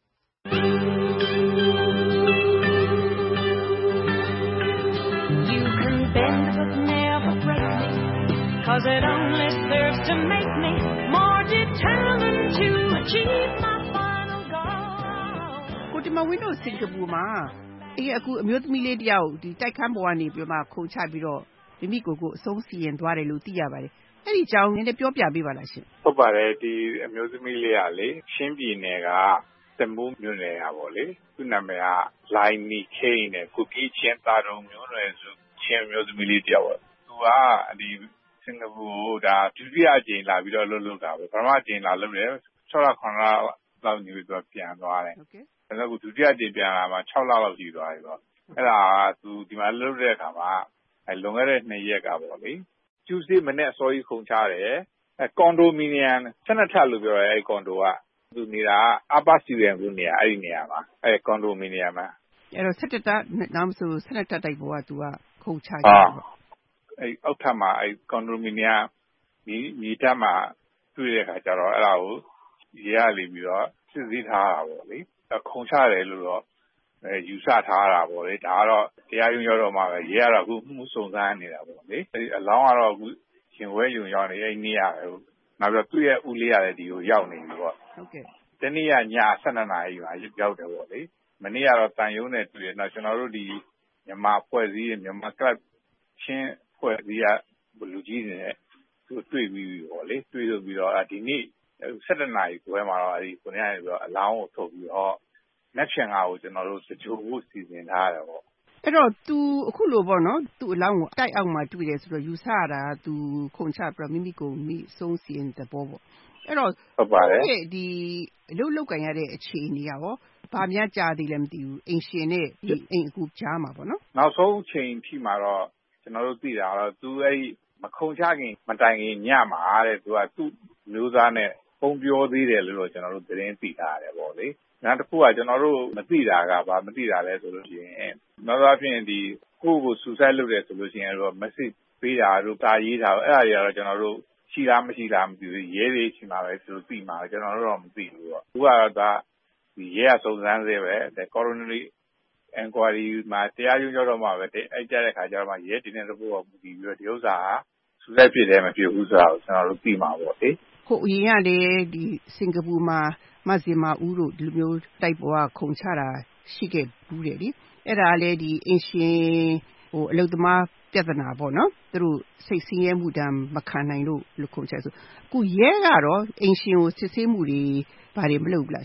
Bend but never break me, 'cause it only serves to make me more determined to achieve my final goal. ကိုတမဝင်းတို့စင်ကာပူမှာအခုအမျိုးသမီးလေးတယောက်ဒီတိုက်ခန်းပေါ်ကနေပြီးမှခုန်ချပြီးတော့မိမိကိုယ်ကိုအဆုံးစီရင်သွားတယ်လို့သိရပါတယ်။အဲ့ဒီအကြောင်းနည်းနည်းပြောပြပေးပါလားရှင်။ဟုတ်ပါတယ်ဒီအမျိုးသမီးလေးကလေချင်းပြည်နယ်ကတမူးမြို့နယ်ကပေါ့လေသူ့နာမည်ကလိုင်နီခိန်နဲ့ကိုကြီးချင်းတာတော်မျိုးနွယ်စုချင်းမျိုးသမီးလေးတယောက်ပေါ့သူကဒီစင်ကာပူဒါဒုတိယအကြိမ်လာပြီးတော့လုပ်တာပဲပထမအကြိမ်လာလုပ်တယ်6လ9လလောက်နေပြီးတော့ပြန်သွားတယ်ဒါဆိုအခုဒုတိယအကြိမ်ပြန်လာမှာ6လလောက်ရှိသွားပြီပေါ့အဲ့ဒါကသူဒီမှာလုပ်တဲ့အခါမှာလွန်ခဲ့တဲ့2ရက်ကပေါ့လေကျူးစစ်မနဲ့အစောကြီးခုန်ချတယ်ကွန်ဒိုမီနီယမ်12ထပ်လို့ပြောရဲအဲ့ကွန်ဒိုကသူနေတာအပါစီရန်ကိုနေအဲ့ဒီနေရာမှာအဲ့ကွန်ဒိုမီနီယမ်မှာအဲ့တော့17တက်နောက်ဆို17တက်တိုက်ပေါ်ကသူကခုန်ချကြတယ်အဲ့အောက်ထပ်မှာအဲ့ကွန်ဒိုမီနီယမ်မြေတက်မှာတွေ့တဲ့အခါကျတော့အဲ့ဒါကိုရေရလိပြီးတော့စစ်ဆေးထားတာပေါ့လေခုန်ချတယ်လို့တော့ယူဆထားတာပေါ့လေဒါကတော့တရားရုံးရောက်တော့မှပဲရေရတော့အခုမှုစုံစမ်းနေတာပေါ့လေအဲ့အလောင်းကတော့အခုရှင်ဝဲယုံရောက်နေအဲ့နေရနောက်ပြီးတော့သူ့ရဲ့ဦးလေးရတယ်ဒီကိုရောက်နေပြီပေါ့ဟုတ်ကဲ့တနေ့ကည12နာရီမှာရောက်တယ်ပေါ့လေမနေ့ကတော့တန်ရုံးနဲ့တွေ့တယ်နောက်ကျွန်တော်တို့ဒီမြန်မာဖွဲ့စည်းမြန်မာကလပ်ချင်းဖွဲ့စည်းရလူကြီးတွေနဲ့သူတွေ့ပြီးပေါ့လေတွေ့လို့ပြီးတော့ဒီနေ့17နာရီခွဲမှာတော့အဲဒီကိုနေရပြီးတော့အလောင်းကိုထုတ်ပြီးတော့လက်ချင်ကားကိုကျွန်တော်တို့စကြိုဖို့စီစဉ်ထားတယ်ပေါ့အဲ့တော့ तू အခုလိုပေါ့နော် तू အလောင်းကိုတိုက်အောက်မှာတွေ့တယ်ဆိုတော့ယူဆရတာ तू ခုန်ချပြီးတော့မိမိကိုမိဆုံးစီရင်တဲ့ဘောပေါ့အဲ့တော့ဟုတ်ပါတယ်ဒီအလုပ်လုပ်ကင်ရတဲ့အခြေအနေရောဘာများကြာသေးလဲမသိဘူးအိမ်ရှင်နဲ့ဒီအိမ်အကူကြားမှာပေါ့နော်နောက်ဆုံးချိန်ထိမှာတော့ကျွန်တော်တို့သိတာတော့ तू အဲ့မခုန်ချခင်မတိုင်ခင်ညမှာတဲ့ तू ကသူ့မျိုးသားနဲ့ပုံပြောသေးတယ်လို့ကျွန်တော်တို့သတင်းသိထားရတယ်ပေါ့လေနောက်တစ်ခုကကျွန်တော်တို့မသိတာကဘာမသိတာလဲဆိုလို့ရှိရင်နောက်တော့ဖြင့်ဒီကိုယ့်ကိုဆူဆိုက်လုပ်တယ်ဆိုလို့ရှိရင်တော့ message ပေးတာတို့တာရေးတာအဲ့ဒါတွေကတော့ကျွန်တော်တို့ရှိလားမရှိလားမသိဘူးရဲတွေရှိမှာပဲသူသိမှာကျွန်တော်တို့တော့မသိဘူးပေါ့သူကတော့ဒါဒီရဲအစုံစမ်းသေးပဲ coronary inquiry မှာတရားရုံးရောက်တော့မှပဲအဲ့ကြတဲ့ခါကျတော့မှရဲတင်တဲ့reportကိုမူတည်ပြီးတော့ဒီဥစ္စာကဆူဆိုက်ဖြစ်တယ်မဖြစ်ဘူးဆိုတာကိုကျွန်တော်တို့သိမှာပေါ့လေဟုတ်အရင်ကလည်းဒီစင်ကာပူမှာမဇင်မာဦးတို့ဒီလိုမျိုးတိုက်ပေါ်ကခုန်ချတာရှိခဲ့ဘူးတယ်လေအဲ့ဒါလည်းဒီအင်ရှင်အလုသမားပြဿနာပေါ့နော်သူတို့စိတ်ဆင်းရဲမှုတမ်းမခံနိုင်လို့ခုန်ချဆိုအခုရဲကတော့အင်ရှင်ကိုစစ်ဆေးမှုတွေဘာတွေမလုပ်ဘူးလားရှင်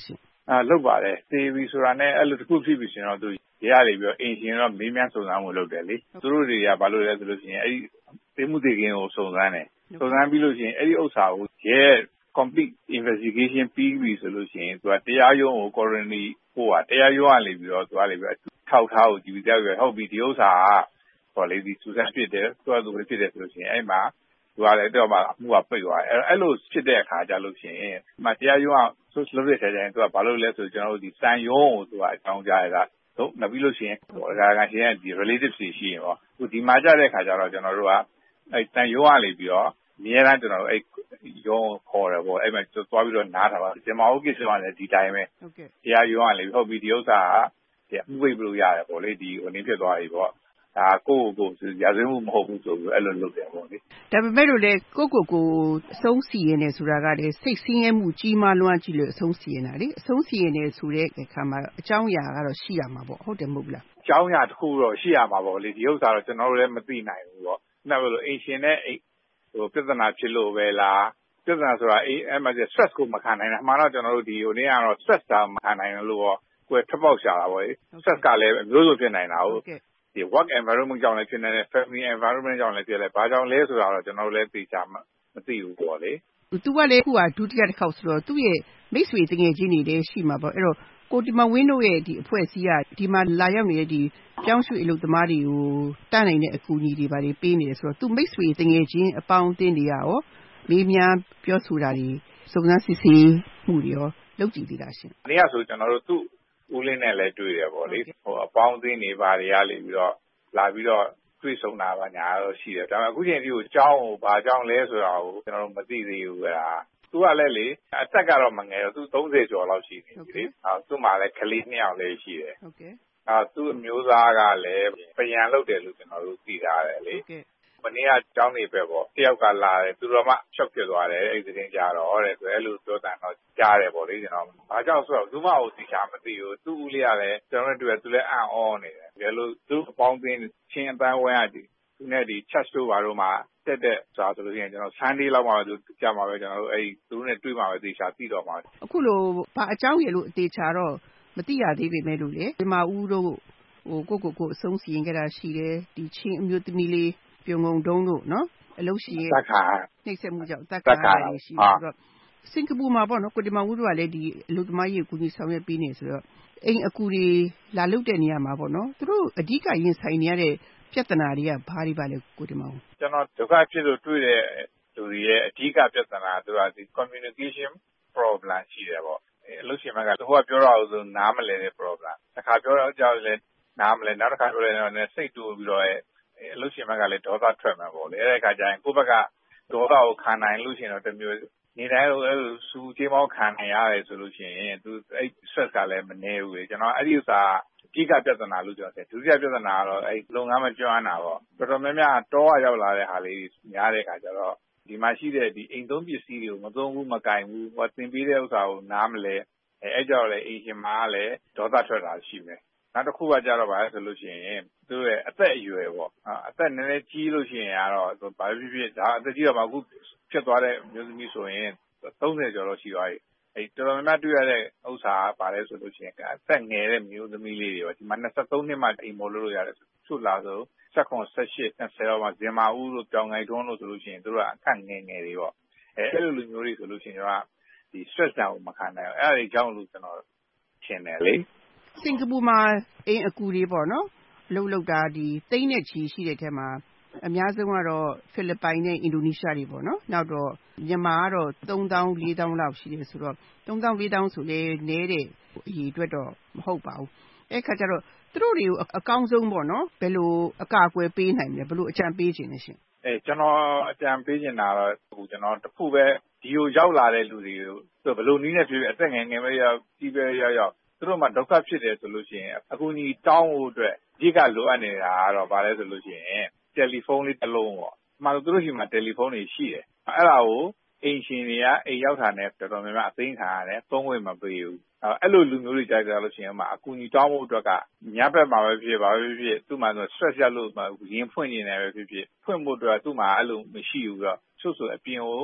လုပ်ပါတယ်သေပြီဆိုတာနဲ့အဲ့လိုတစ်ခုဖြစ်ပြီဆိုရင်တော့သူရဲရပြီးတော့အင်ရှင်တော့မေးမြန်းစုံစမ်းမှုလုပ်တယ်လေသူတို့တွေကဘာလို့လဲဆိုလို့ရှိရင်အဲ့ဒီသေမှုသေခင်းကိုစုံစမ်းတယ်စုံစမ်းပြီးလို့ရှိရင်အဲ့ဒီဥစ္စာကိုရဲ complete investigation ပြီးပြီဆိုလို့ရှိရင်သူကတရားရုံးကို colony ဟိုတရားရုံးကနေပြီးတော့သူကလည်းထောက်ထားကိုကြည့်ပြီးတရားရုံးဟုတ်ပြီဒီဥစ္စာကဟောလေဒီစူဇန်ဖြစ်တယ်သူကသူပဲဖြစ်တယ်ဆိုလို့ရှိရင်အဲ့မှာသူကလည်းတော့မှအမှုကပိတ်သွားတယ်အဲ့လိုဖြစ်တဲ့အခါကျလို့ရှိရင်မှတရားရုံးကဆိုလုပ်တဲ့ချိန်တိုင်းသူကဘာလို့လဲဆိုကျွန်တော်တို့ဒီစံရုံးကိုသူကအကြောင်းကြားရတာဟုတ်နောက်ပြီးလို့ရှိရင်ဟိုဒါကရှင်ကဒီ relative ရှိရင်ပေါ့အခုဒီမှာကြတဲ့အခါကျတော့ကျွန်တော်တို့ကအဲ့စံရုံးကနေပြီးတော့အများအားကျွန်တော်တို့အဲ့ရုံးခေါ်တယ်ပေါ့အဲ့မှာသွားပြီးတော့နားထားပါဒီမှာဟုတ်ကိစ္စကလည်းဒီတိုင်းပဲတရားရုံးကလည်းဟုတ်ပြီဒီဥစ္စာကဒီဥပိ္ပလို့ရတယ်ပေါ့လေဒီဟိုနေဖြစ်သွားပြီပေါ့ဒါကိုရာဇဝတ်မှုမဟုတ်ဘူးဆိုပြီးအဲ့လိုလုပ်တယ်ပေါ့လေဒါပေမဲ့လို့လေကိုအဆုံးစီရင်နေဆိုတာကလေစိတ်ဆင်းရဲမှုကြီးမားလွန်းကြည့်လို့အဆုံးစီရင်တာလေအဆုံးစီရင်နေဆိုတဲ့အခါမှာအကြောင်းအရာကတော့ရှိရမှာပေါ့ဟုတ်တယ်မဟုတ်လားအကြောင်းအရာတစ်ခုတော့ရှိရမှာပေါ့လေဒီဥစ္စာတော့ကျွန်တော်တို့လည်းမသိနိုင်ဘူးပေါ့နောက်လို့အင်ရှင်နဲ့ဟိုပြဿနာဖြစ်လို့ပဲလားပြဿနာဆိုတာအဲ့မှာ stress ကိုမခံနိုင်တာအမှန်တော့ကျွန်တော်တို့ဒီဟိုနေ့ကတော့ stress တာမခံနိုင်လို့ပေါ့ကိုယ်ထပ်ပေါက်ရှာတာပေါ့လေ stress ကလည်းမျိုးစုံဖြစ်နိုင်တာဟုတ်ဒီ work environment ကြောင့်လည်းဖြစ်နေတယ် family environment ကြောင့်လည်းဖြစ်တယ်ဘာကြောင့်လဲဆိုတာတော့ကျွန်တော်တို့လည်းသိချာမသိဘူးပေါ့လေသူကလည်းခုကဒုတိယတစ်ခေါက်ဆိုတော့သူ့ရဲ့မိတ်ဆွေတငယ်ချင်းတွေလည်းရှိမှာပေါ့အဲ့တော့ကိုဒီမဝင်းတို့ရဲ့ဒီအဖွဲ့အစည်းကဒီမှာလာရောက်နေတဲ့ဒီပြောင်းရွှေ့အလုပ်သမားတွေကိုတတ်နိုင်တဲ့အကူအညီတွေပါပေးနေတယ်ဆိုတော့သူမိတ်ဆွေတငယ်ချင်းအပေါင်းအသင်းတွေရောမေးမြန်းပြောဆိုတာတွေစုံစမ်းစစ်ဆေးမှုတွေရောလုပ်ကြည့်သေးတာရှင်။ဒီကဆိုကျွန်တော်တို့သူ့ဦးလင်းနဲ့လည်းတွေ့တယ်ပေါ့လေဟိုအပေါင်းအသင်းတွေပါတွေရလေပြီးတော့လာပြီးတော့တွေ့ဆုံတာပါညာတော့ရှိတယ်ဒါပေမဲ့အခုချိန်ဒီကိုကြောင်းကိုဘာကြောင်းလဲဆိုတာကိုကျွန်တော်တို့မသိသေးဘူးကွာသူကလည်းလေအသက်ကတော့မငယ်တော့သူ30ကျော်လောက်ရှိနေပြီလေသူ့မှာလည်းကလေး2ယောက်လည်းရှိတယ်ဟုတ်ကဲ့သူ့အမျိုးသားကလည်းပြန်လုပ်တယ်လို့ကျွန်တော်တို့သိထားတယ်လေမနေ့ကကျောင်းနေပဲပေါ့တယောက်ကလာတယ်သူတော်မှ shock ဖြစ်သွားတယ်အဲ့ဒီသတင်းကြတော့တဲ့ဆိုအဲ့လိုပြောတာတော့ကြားတယ်ပေါ့လေကျွန်တော်ဘာကြောင့်ဆိုတော့သူမကိုသိချာမသိဘူးသူ့ဦးလေးကလည်းကျွန်တော်တို့တွေ့သူလည်းအံ့ဩနေတယ်ဘယ်လိုသူ့အပေါင်းအသင်းချင်းအပန်းဝဲရသည်သူနဲ့ဒီ church တို့ဘာတို့မှာတက်ဆိုတာဆိုလို့ရှိရင်ကျွန်တော် Sunday လောက်မှသူကြာမှာပဲကျွန်တော်တို့အဲ့သူတို့နဲ့တွေ့မှာပဲသိချာသိတော့မှာအခုလိုဘာအကြောင်းရလို့အသေးချာတော့မသိရသေးပေမဲ့လို့လေဒီမှာဦးတို့ဟိုကိုအဆုံးစီရင်ခဲ့တာရှိတယ်ဒီချင်းအမျိုးသမီးလေးပြုံငုံတုံးတို့နော်အလုပ်ရှိရဲ့နှိမ့်ဆက်မှုကြောင့်တက်ခါရရှိဆိုတော့စင်ကာပူမှာပေါ့နော်ကိုဒီမဦးတို့ကလည်းဒီအလုပ်သမားရေးအကူအညီဆောင်ရွက်ပေးနေဆိုတော့အိမ်အကူတွေလာလုပ်တဲ့နေရာမှာပေါ့နော်သူတို့အဓိကရင်ဆိုင်နေရတဲ့ပြဿနာတွေကဘာတွေပါလဲကိုဒီမဦးကျွန်တော်ဒုက္ခဖြစ်လို့တွေ့တဲ့လူတွေရဲ့အဓိကပြဿနာသူကဒီ communication problem ရှိတယ်ပေါ့အလုပ်ရှင်ကသူကပြောတာဆိုနားမလည်တဲ့ problem တစ်ခါပြောတော့ကြောက်လဲနားမလဲနောက်တစ်ခါပြောလဲတော့စိတ်တူပြီးတော့အလုပ်ရှင်ကလည်းဒေါသထွက်မှာပေါ့လေအဲ့ဒီအခါကျရင်ကိုယ့်ဘက်ကဒေါသကိုခံနိုင်လို့ရှိရင်တော့တမျိုးနေတိုင်းအဲ့လိုစူချင်းမောခံနိုင်ရတယ်ဆိုလို့ရှိရင်သူအဲ့ stress ကလည်းမနေဘူးလေကျွန်တော်အဲ့ဒီဥစ္စာအဓိကပြဿနာလို့ပြောတယ်ဒုတိယပြဿနာကတော့အဲ့လုပ်ငန်းမကျွမ်းတာပေါ့တော်တော်များများတောရရောက်လာတဲ့ဟာလေးများတဲ့အခါကျတော့ဒီမှာရှိတဲ့ဒီအိမ်သုံးပစ္စည်းတွေကိုမသုံးဘူးမကင်ဘူးဟိုသင်ပေးတဲ့ဥစ္စာကိုနားမလဲအဲ့ကြောင့်လေအိမ်ရှင်မကလည်းဒေါသထွက်တာရှိမယ်နောက်တစ်ခုကကြတော့ဗါလဲဆိုလို့ရှိရင်သူ့ရဲ့အသက်အရွယ်ပေါ့အသက်နည်းနည်းကြီးလို့ရှိရင်ကတော့ဘာဖြစ်ဖြစ်ဒါအသက်ကြီးတော့မှအခုဖြစ်သွားတဲ့မျိုးသမီးဆိုရင်30ကျော်တော့ရှိသွားပြီအဲတော်တော်များများတွေ့ရတဲ့ဥစ္စာကဗါလဲဆိုလို့ရှိရင်အသက်ငယ်တဲ့မျိုးသမီးလေးတွေပေါ့ဒီမှာ23နှစ်မှအိမ်ပေါ်လို့ရတယ်သူ့လာဆို18 20တော့မှဇင်မာဦးတို့ကြောင်ငိုင်တွန်းလို့ဆိုလို့ရှိရင်တို့ကအခန့်ငယ်ငယ်တွေပေါ့အဲ့လိုလူမျိုးတွေဆိုလို့ရှိရင်တော့ဒီ stress တောင်မခံနိုင်ဘူးအဲ့ဒါကြောင့်လို့ကျွန်တော်ရှင်းတယ်လေစင်ကာပူမှာအိမ်အကူတွေပေါ့နော်လုပ်တာဒီသိန်းနဲ့ချီရှိတဲ့ထဲမှာအများဆုံးကတော့ဖိလစ်ပိုင်နဲ့အင်ဒိုနီးရှားတွေပေါ့နော်နောက်တော့မြန်မာကတော့3000-4000လောက်ရှိတယ်ဆိုတော့3000-4000ဆိုလဲနည်းတဲ့အရေအတွက်တော့မဟုတ်ပါဘူးအဲ့ခါကျတော့သူတို့တွေကိုအကောင်းဆုံးပေါ့နော်ဘယ်လိုအကာအကွယ်ပေးနိုင်မလဲဘယ်လိုအကြံပေးခြင်းလဲရှင်ကျွန်တော်အကြံပေးချင်တာတော့ကျွန်တော်တစ်ခုပဲဒီကိုရောက်လာတဲ့လူတွေကိုဘယ်လိုနည်းနဲ့ဖြစ်ဖြစ်အသက်ငယ်ငယ်ပဲရောက်ကြီးပဲရောက်သူတို့မှဒုက္ခဖြစ်တယ်ဆိုလို့ရှိရင်အကူအညီတောင်းဖို့အတွက်အဓိကလိုအပ်နေတာကတော့ဗါလဲဆိုလို့ရှိရင်တယ်လီဖုန်းလေးတစ်လုံးပေါ့။မှသူတို့ရှိမှတယ်လီဖုန်းတွေရှိတယ်။အဲ့ဒါကိုအိမ်ရှင်တွေကအိမ်ရောက်တာနဲ့တော်တော်များများအသိခံရတယ်သုံးဝင်မပေးဘူး။အဲ့လိုလူမျိုးတွေကြားကြလို့ရှိရင်မှအကူအညီတောင်းဖို့အတွက်ကညဘက်မှာပဲဖြစ်ပါပဲဖြစ်သူ့မှာဆို stress ရလို့ရင်ဖွင့်နေတယ်ပဲဖြစ်ဖွင့်ဖို့အတွက်သူ့မှာအဲ့လိုမရှိဘူးတော့ချို့ဆိုအပြင်ကို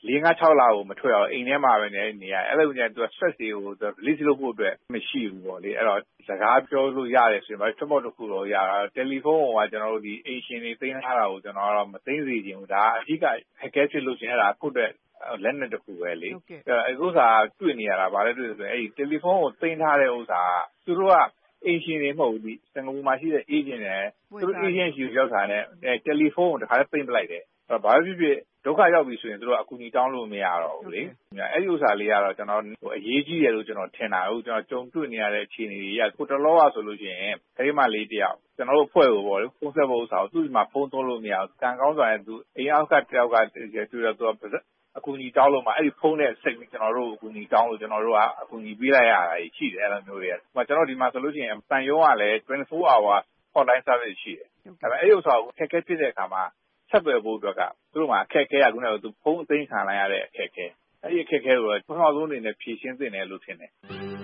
4-5-6 လကိုမထွက်အောင်အိမ်ထဲမှာပဲနေရအဲ့လိုညသူက stress တွေကိုသူ release လုပ်ဖို့အတွက်မရှိဘူးပေါ့လေအဲ့တော့စကားပြောလို့ရတယ်ဆိုရင်ထွက်ပေါက်တစ်ခုတော့ရတာတယ်လီဖုန်းကကျွန်တော်တို့ဒီအိမ်ရှင်တွေသိမ်းထားတာကိုကျွန်တော်ကတော့မသိစေချင်ဘူးဒါအဓိက hacker ဖြစ်လို့ရှိရင်အဲ့ဒါအခုအတွက်လက်နက်တစ်ခုပဲလေအဲ့ဥစ္စာတွေ့နေရတာဗါလဲတွေ့ဆိုရင်အဲ့ဒီတယ်လီဖုန်းကိုသိမ်းထားတဲ့ဥစ္စာသူတို့ကအိမ်ရှင်တွေမဟုတ်ဘူးဒီစင်ကာပူမှာရှိတဲ့ agent တွေသူတို့ agent ရှိရောက်တာနဲ့တယ်လီဖုန်းကိုတခါလဲသိမ်းပလိုက်တယ်ဘာဖြစ်ဖြစ်ဒုက္ခရောက်ပြီဆိုရင်တို့အကူအညီတောင်းလို့မရတော့ဘူးလေအဲ့ဒီဥစ္စာလေးကတော့ကျွန်တော်အရေးကြီးတယ်လို့ကျွန်တော်ထင်တာဟုတ်ကျွန်တော်ကြုံတွေ့နေရတဲ့အခြေအနေတွေကကိုတလောကဆိုလို့ရှိရင်ခရီးမလေးတယောက်ကျွန်တော်တို့ဖွဲ့ကိုပေါ့လေဖုန်းဆက်ဖို့ဥစ္စာကိုသူ့ဒီမှာဖုန်းသုံးလို့မရဘူးကံကောင်းစွာနဲ့သူအိမ်အောက်ကတယောက်ကတွေ့တော့သူအကူအညီတောင်းလို့မှအဲ့ဒီဖုန်းနဲ့စိတ်ကျွန်တော်တို့အကူအညီတောင်းလို့ကျွန်တော်တို့ကအကူအညီပေးလိုက်ရတာရှိတယ်အဲ့လိုမျိုးတွေကကျွန်တော်ဒီမှာဆိုလို့ရှိရင်တန်ရုံးကလည်း24 hour hotline service ရှိတယ်ဒါပေမဲ့အဲ့ဒီဥစ္စာကိုခက်ခဲဖြစ်တဲ့အခါမှာဆက်သွယ်ဖို့အတွက်ကသူတို့မှာအခက်အခဲကခုနကသူဖုန်းအသိမ်းခံလိုက်ရတဲ့အခက်အခဲအဲ့ဒီအခက်အခဲကိုပထမဆုံးအနေနဲ့ဖြေရှင်းသင့်တယ်လို့ထင်တယ်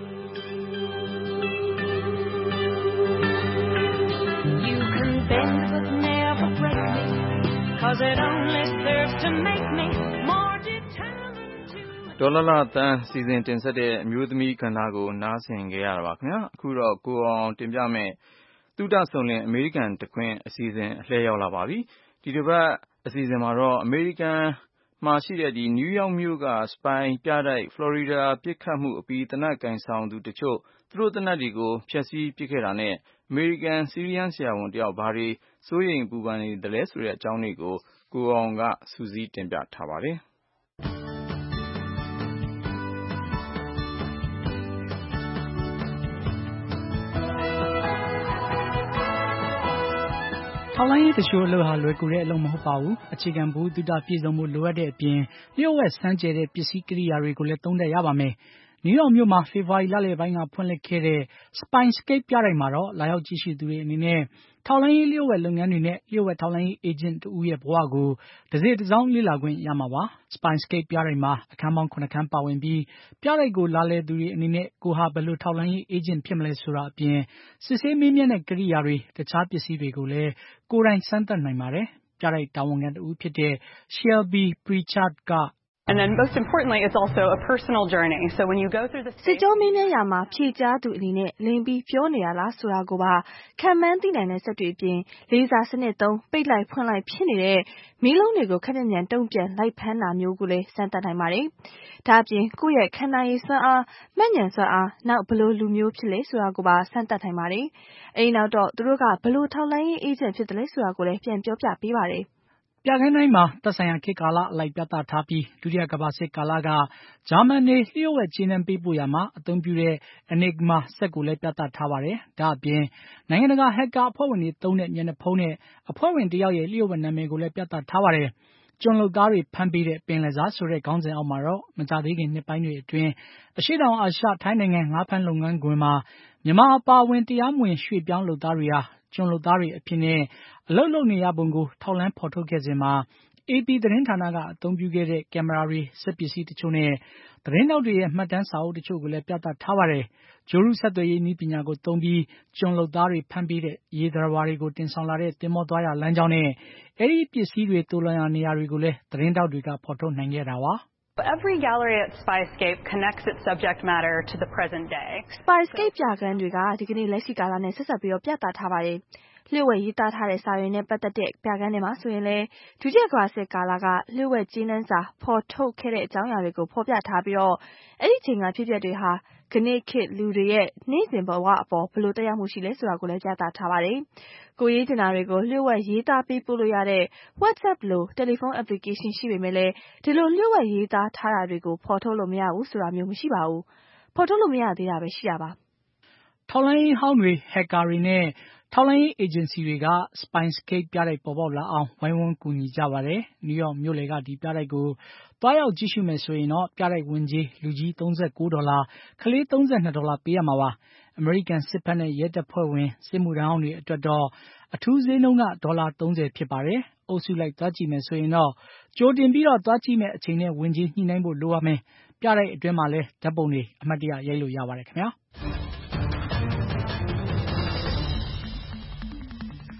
You can bend but never break me cause it only serves to make me more determined to ဒေါ်လာလာတန်းစီစဉ်တင်ဆက်တဲ့အမျိုးသမီးကဏ္ဍကိုနားဆင်ကြရတာပါခင်ဗျာအခုတော့ကိုအောင်တင်ပြမယ်သုတဆုံလင်အမေရိကန်တခွင်အစီအစဉ်အလှည့်ရောက်လာပါပြီဒီတစ်ပတ်အစီအစဉ်မှာတော့အမေရိကန်မှာရှိတဲ့ဒီနယူးယောက်မြို့ကစပိုင်ပြတိုက်ဖလော်ရီဒါပစ်ခတ်မှုအပြီးတနက်ကင်ဆောင်သူတချို့သူတို့တနက်တွေကိုဖျက်ဆီးပစ်ခဲ့တာနဲ့အမေရိကန်စီးရီးယန်းဆရာဝန်တယောက်ဘာတွေစိုးရိမ်ပူပန်နေတယ်လဲဆိုတဲ့အကြောင်းတွေကိုကိုအောင်ကစူးစီးတင်ပြထားပါတယ်ထောက်လိုင်းရေးတချို့အလုပ်ဟာလွယ်ကူတဲ့အလုပ်မဟုတ်ပါဘူးအခြေခံဘူးတုတပြည့်စုံမှုလိုအပ်တဲ့အပြင်လျှို့ဝှက်စမ်းကြဲတဲ့ပစ္စည်းကိရိယာတွေကိုလည်းသုံးသပ်ရပါမယ်နယူးယောက်မြို့မှာဖေဖော်ဝါရီလလယ်ပိုင်းကဖွင့်လှစ်ခဲ့တဲ့ Spyscape ပြတိုက်မှာတော့လာရောက်ကြည့်ရှုသူတွေအနေနဲ့ထောက်လိုင်းရေးလျှို့ဝှက်လုပ်ငန်းတွေနဲ့လျှို့ဝှက်ထောက်လိုင်းရေးအေဂျင့်တဦးရဲ့ဘဝကိုတစ်စိတ်တစ်စောင်းလေ့လာခွင့်ရမှာပါ Spyscape ပြတိုက်မှာအခန်းပေါင်း9ခန်းပါဝင်ပြီးပြတိုက်ကိုလာလည်သူတွေအနေနဲ့ကိုဟာဘယ်လိုထောက်လိုင်းရေးအေဂျင့်ဖြစ်မလဲဆိုတာအပြင်စစ်ဆေးမေးမြန်းတဲ့ကိရိယာတွေတခြားပစ္စည်းတွေကိုလည်းကိုယ်တိုင်စမ်းသပ်နိုင်ပါတယ်ပြတိုက်တာဝန်ခံတဦးဖြစ်တဲ့ Shelby Pritchard က And then most importantly, it's also a personal journey. So when you go through the စစ်ကြောမင်းများရာမှာဖြည့်ကြားသူအနေနဲ့လိမ်ပြီးပြောနေရလားဆိုတာကိုပါခံမှန်းသိနိုင်တဲ့စက်တွေအပြင်လေးစားစနစ်သုံးပိတ်လိုက်ဖွင့်လိုက်ဖြစ်နေတဲ့မီးလုံးတွေကိုခက်မြန်တုံ့ပြန်လိုက်ဖမ်းတာမျိုးကိုလည်းစမ်းသပ်နိုင်ပါတယ်။ဒါအပြင်ကိုယ့်ရဲ့ခန္ဓာရည်စွမ်းအားမှတ်ဉာဏ်စွမ်းအားနောက်ဘလို့လူမျိုးဖြစ်လဲဆိုတာကိုပါစမ်းသပ်နိုင်ပါတယ်။အဲဒီနောက်တော့သူတို့ကဘလို့ထောက်လိုင်းရေးအေဂျင့်ဖြစ်တယ်လဲဆိုတာကိုလည်းပြန်ပြောပြပေးပါတယ်။ပြခန်းတိုင်းမှာသက်ဆိုင်ရာခေတ်ကာလအလိုက်ပြသထားပြီးဒုတိယကမ္ဘာစစ်ကာလကဂျာမန်တွေလျှို့ဝှက်ကြေးနှံပေးပို့ရမှာအသုံးပြုတဲ့ Enigma စက်ကိုလည်းပြသထားပါတယ်။ဒါအပြင်နိုင်ငံတကာဟက်ကာအဖွဲ့ဝင်တွေသုံးတဲ့မျက်နှာဖုံးနဲ့အဖွဲ့ဝင်တယောက်ရဲ့လျှို့ဝှက်နာမည်ကိုလည်းပြသထားပါတယ်။ကျွန်လုပ်သားတွေဖမ်းပေးတဲ့ပင်လယ်စားဆိုတဲ့ခေါင်းစဉ်အောက်မှာတော့မကြသေးခင်နှစ်ပိုင်းတွေအတွင်းအရှေ့တောင်အာရှထိုင်းနိုင်ငံငါးဖမ်းလုပ်ငန်းခွင်မှာမြန်မာအပါအဝင်တရားမဝင်ရွှေ့ပြောင်းလုပ်သားတွေဟာကျွန်လုပ်သားတွေအဖြစ်နဲ့အလုပ်လုပ်နေရပုံကိုထောက်လှမ်းဖော်ထုတ်ခဲ့စဉ်မှာ AP သတင်းဌာနကအသုံးပြုခဲ့တဲ့ကင်မရာတွေစက်ပစ္စည်းတချို့နဲ့သတင်းတောက်တွေရဲ့မှတ်တမ်းစာအုပ်တချို့ကိုလည်းပြသထားပါတယ်။ဂျိုရုဆက်သွယ်ရေးနည်းပညာကိုသုံးပြီးကျွန်လုပ်သားတွေဖမ်းပေးတဲ့ရေသတ္တဝါတွေကိုတင်ဆောင်လာတဲ့သင်္ဘောသွားရလမ်းကြောင်းနဲ့အဲဒီပစ္စည်းတွေသိုလှောင်ရာနေရာတွေကိုလည်းသတင်းတောက်တွေကဖော်ထုတ်နိုင်ခဲ့တာပါ။ Every gallery at Spyscape connects its subject matter to the present day. Spyscape ပြခန်းတွေကဒီကနေ့လက်ရှိကာလနဲ့ဆက်ဆက်ပြီးပြသထားပါတယ်။လျှို့ဝှက်ရေးသားထားတဲ့စာရွက်နဲ့ပတ်သက်တဲ့ပြခန်းတွေမှာဆိုရင်လည်းဒုတိယကမ္ဘာစစ်ကာလကလျှို့ဝှက်ကြေးနှံစာဖော်ထုတ်ခဲ့တဲ့အကြောင်းအရာတွေကိုဖော်ပြထားပြီးတော့အဲ့ဒီချိန်ကဖြစ်ပျက်တွေဟာခဏခေတ်လူတွေရဲ့နေ့စဉ်ဘဝအပေါ်ဘယ်လိုတရားမှုရှိလဲဆိုတာကိုလည်းပြသထားပါတယ်။ကိုရေးတင်တာတွေကိုလျှို့ဝှက်ရေးသားပေးပို့လို့ရတဲ့ WhatsApp လိုတယ်လီဖုန်း application ရှိပေမဲ့လည်းဒီလိုလျှို့ဝှက်ရေးသားထားတာတွေကိုဖော်ထုတ်လို့မရဘူးဆိုတာမျိုးမရှိပါဘူး။ဖော်ထုတ်လို့မရသေးတာပဲရှိတာပါ။ထောက်လိုင်းရေးဟောင်းတွေဟက်ကာတွေနဲ့ထောက်လိုင်းရေးအေဂျင်စီတွေက Spyscape ပြတိုက်ပေါ်ပေါက်လာအောင်ဝိုင်းဝန်းကူညီကြပါတယ်။နယူးယောက်မြို့လယ်ကဒီပြတိုက်ကိုသွားရောက်ကြည့်ရှုမယ်ဆိုရင်တော့ပြတိုက်ဝင်ကြေးလူကြီး$39ကလေး$32ပေးရမှာပါ။အမေရိကန်စစ်ဘက်နဲ့ရဲတပ်ဖွဲ့ဝင်စစ်မှုထမ်းဟောင်းတွေအတွက်တော့အထူးဈေးနှုန်းက$30ဖြစ်ပါတယ်။အုပ်စုလိုက်သွားကြည့်မယ်ဆိုရင်တော့ကြိုတင်ပြီးတော့သွားကြည့်မယ့်အချိန်နဲ့ဝင်ကြေးညှိနှိုင်းဖို့လိုပါမယ်။ပြတိုက်အတွင်းမှာလည်းဓာတ်ပုံတွေအမှတ်တရရိုက်လို့ရပါတယ်ခင်ဗျာ။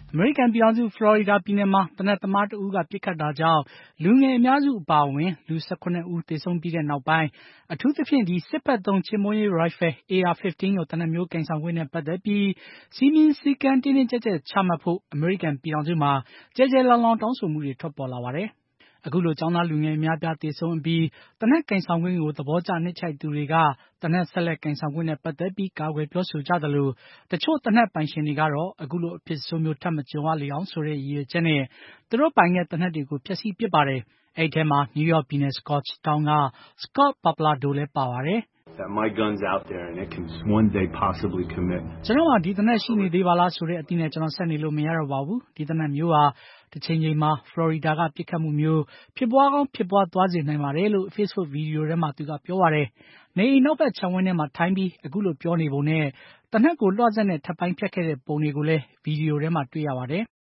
အမေရိကန်ပြည်ထောင်စု ဖလော်ရီဒါပြည်နယ်မှာသေနတ်သမားတဦးကပစ်ခတ်တာကြောင့်လူငယ်အများစုအပါအဝင်လူ18ဦးသေဆုံးပြီးတဲ့နောက်ပိုင်းအထူးသဖြင့်စစ်ဘက်သုံးချေမှုန်းရေးရိုင်ဖယ် AR-15 လိုသေနတ်မျိုးကိုင်ဆောင်ခွင့်နဲ့ပတ်သက်ပြီးစည်းမျဉ်းစည်းကမ်းတင်းတင်းကျပ်ကျပ်ချမှတ်ဖို့အမေရိကန်ပြည်ထောင်စုမှာကျယ်ကျယ်လောင်လောင်တောင်းဆိုမှုတွေထွက်ပေါ်လာပါတယ်။ အခုလိုကျောင်းသားလူငယ်အများအပြားသေဆုံးအပြီးသေနတ်ကိုင်ဆောင်ခွင့်ကိုသဘောကျနှစ်ခြိုက်သူတွေကသေနတ်ဆက်လက်ကိုင်ဆောင်ခွင့်နဲ့ပတ်သက်ပြီးကာကွယ်ပြောဆိုကြသလိုတချို့သေနတ်ပိုင်ရှင်တွေကတော့အခုလိုအဖြစ်ဆိုးမျိုးထပ်မကြုံရလေအောင်ဆိုတဲ့ရည်ရွယ်ချက်နဲ့သူတို့ပိုင်တဲ့သေနတ်တွေကိုဖျက်ဆီးပစ်ပါတယ်။ အဲဒီထဲမှာနယူးယောက်ပြည်နယ် Scottstown က Scott Pappalardo လည်းပါပါတယ်။ That my gun's out there and it can one day possibly commit. ကျွန်တော်မှာဒီသေနတ်ရှိနေသေးပါလားဆိုတဲ့အသည့်နဲ့ကျွန်တော်ဆက်နေလို့မရတော့ပါဘူး။ဒီသေနတ်မျိုးဟာတစ်ချိန်ချိန်မှာဖလော်ရီဒါကပစ်ခတ်မှုမျိုးဖြစ်ပွားကောင်းဖြစ်ပွားသွားစေနိုင်ပါတယ်လို့ Facebook ဗီဒီယိုထဲမှာသူကပြောပါတယ်။နေအိမ်နောက်ဘက်ခြံဝင်းထဲမှာထိုင်ပြီးအခုလိုပြောနေပုံနဲ့သေနတ်ကိုလွှတ်စက်နဲ့ထပ်ပိုင်းဖြတ်ခဲ့တဲ့ပုံတွေကိုလည်းဗီဒီယိုထဲမှာတွေ့ရပါတယ်။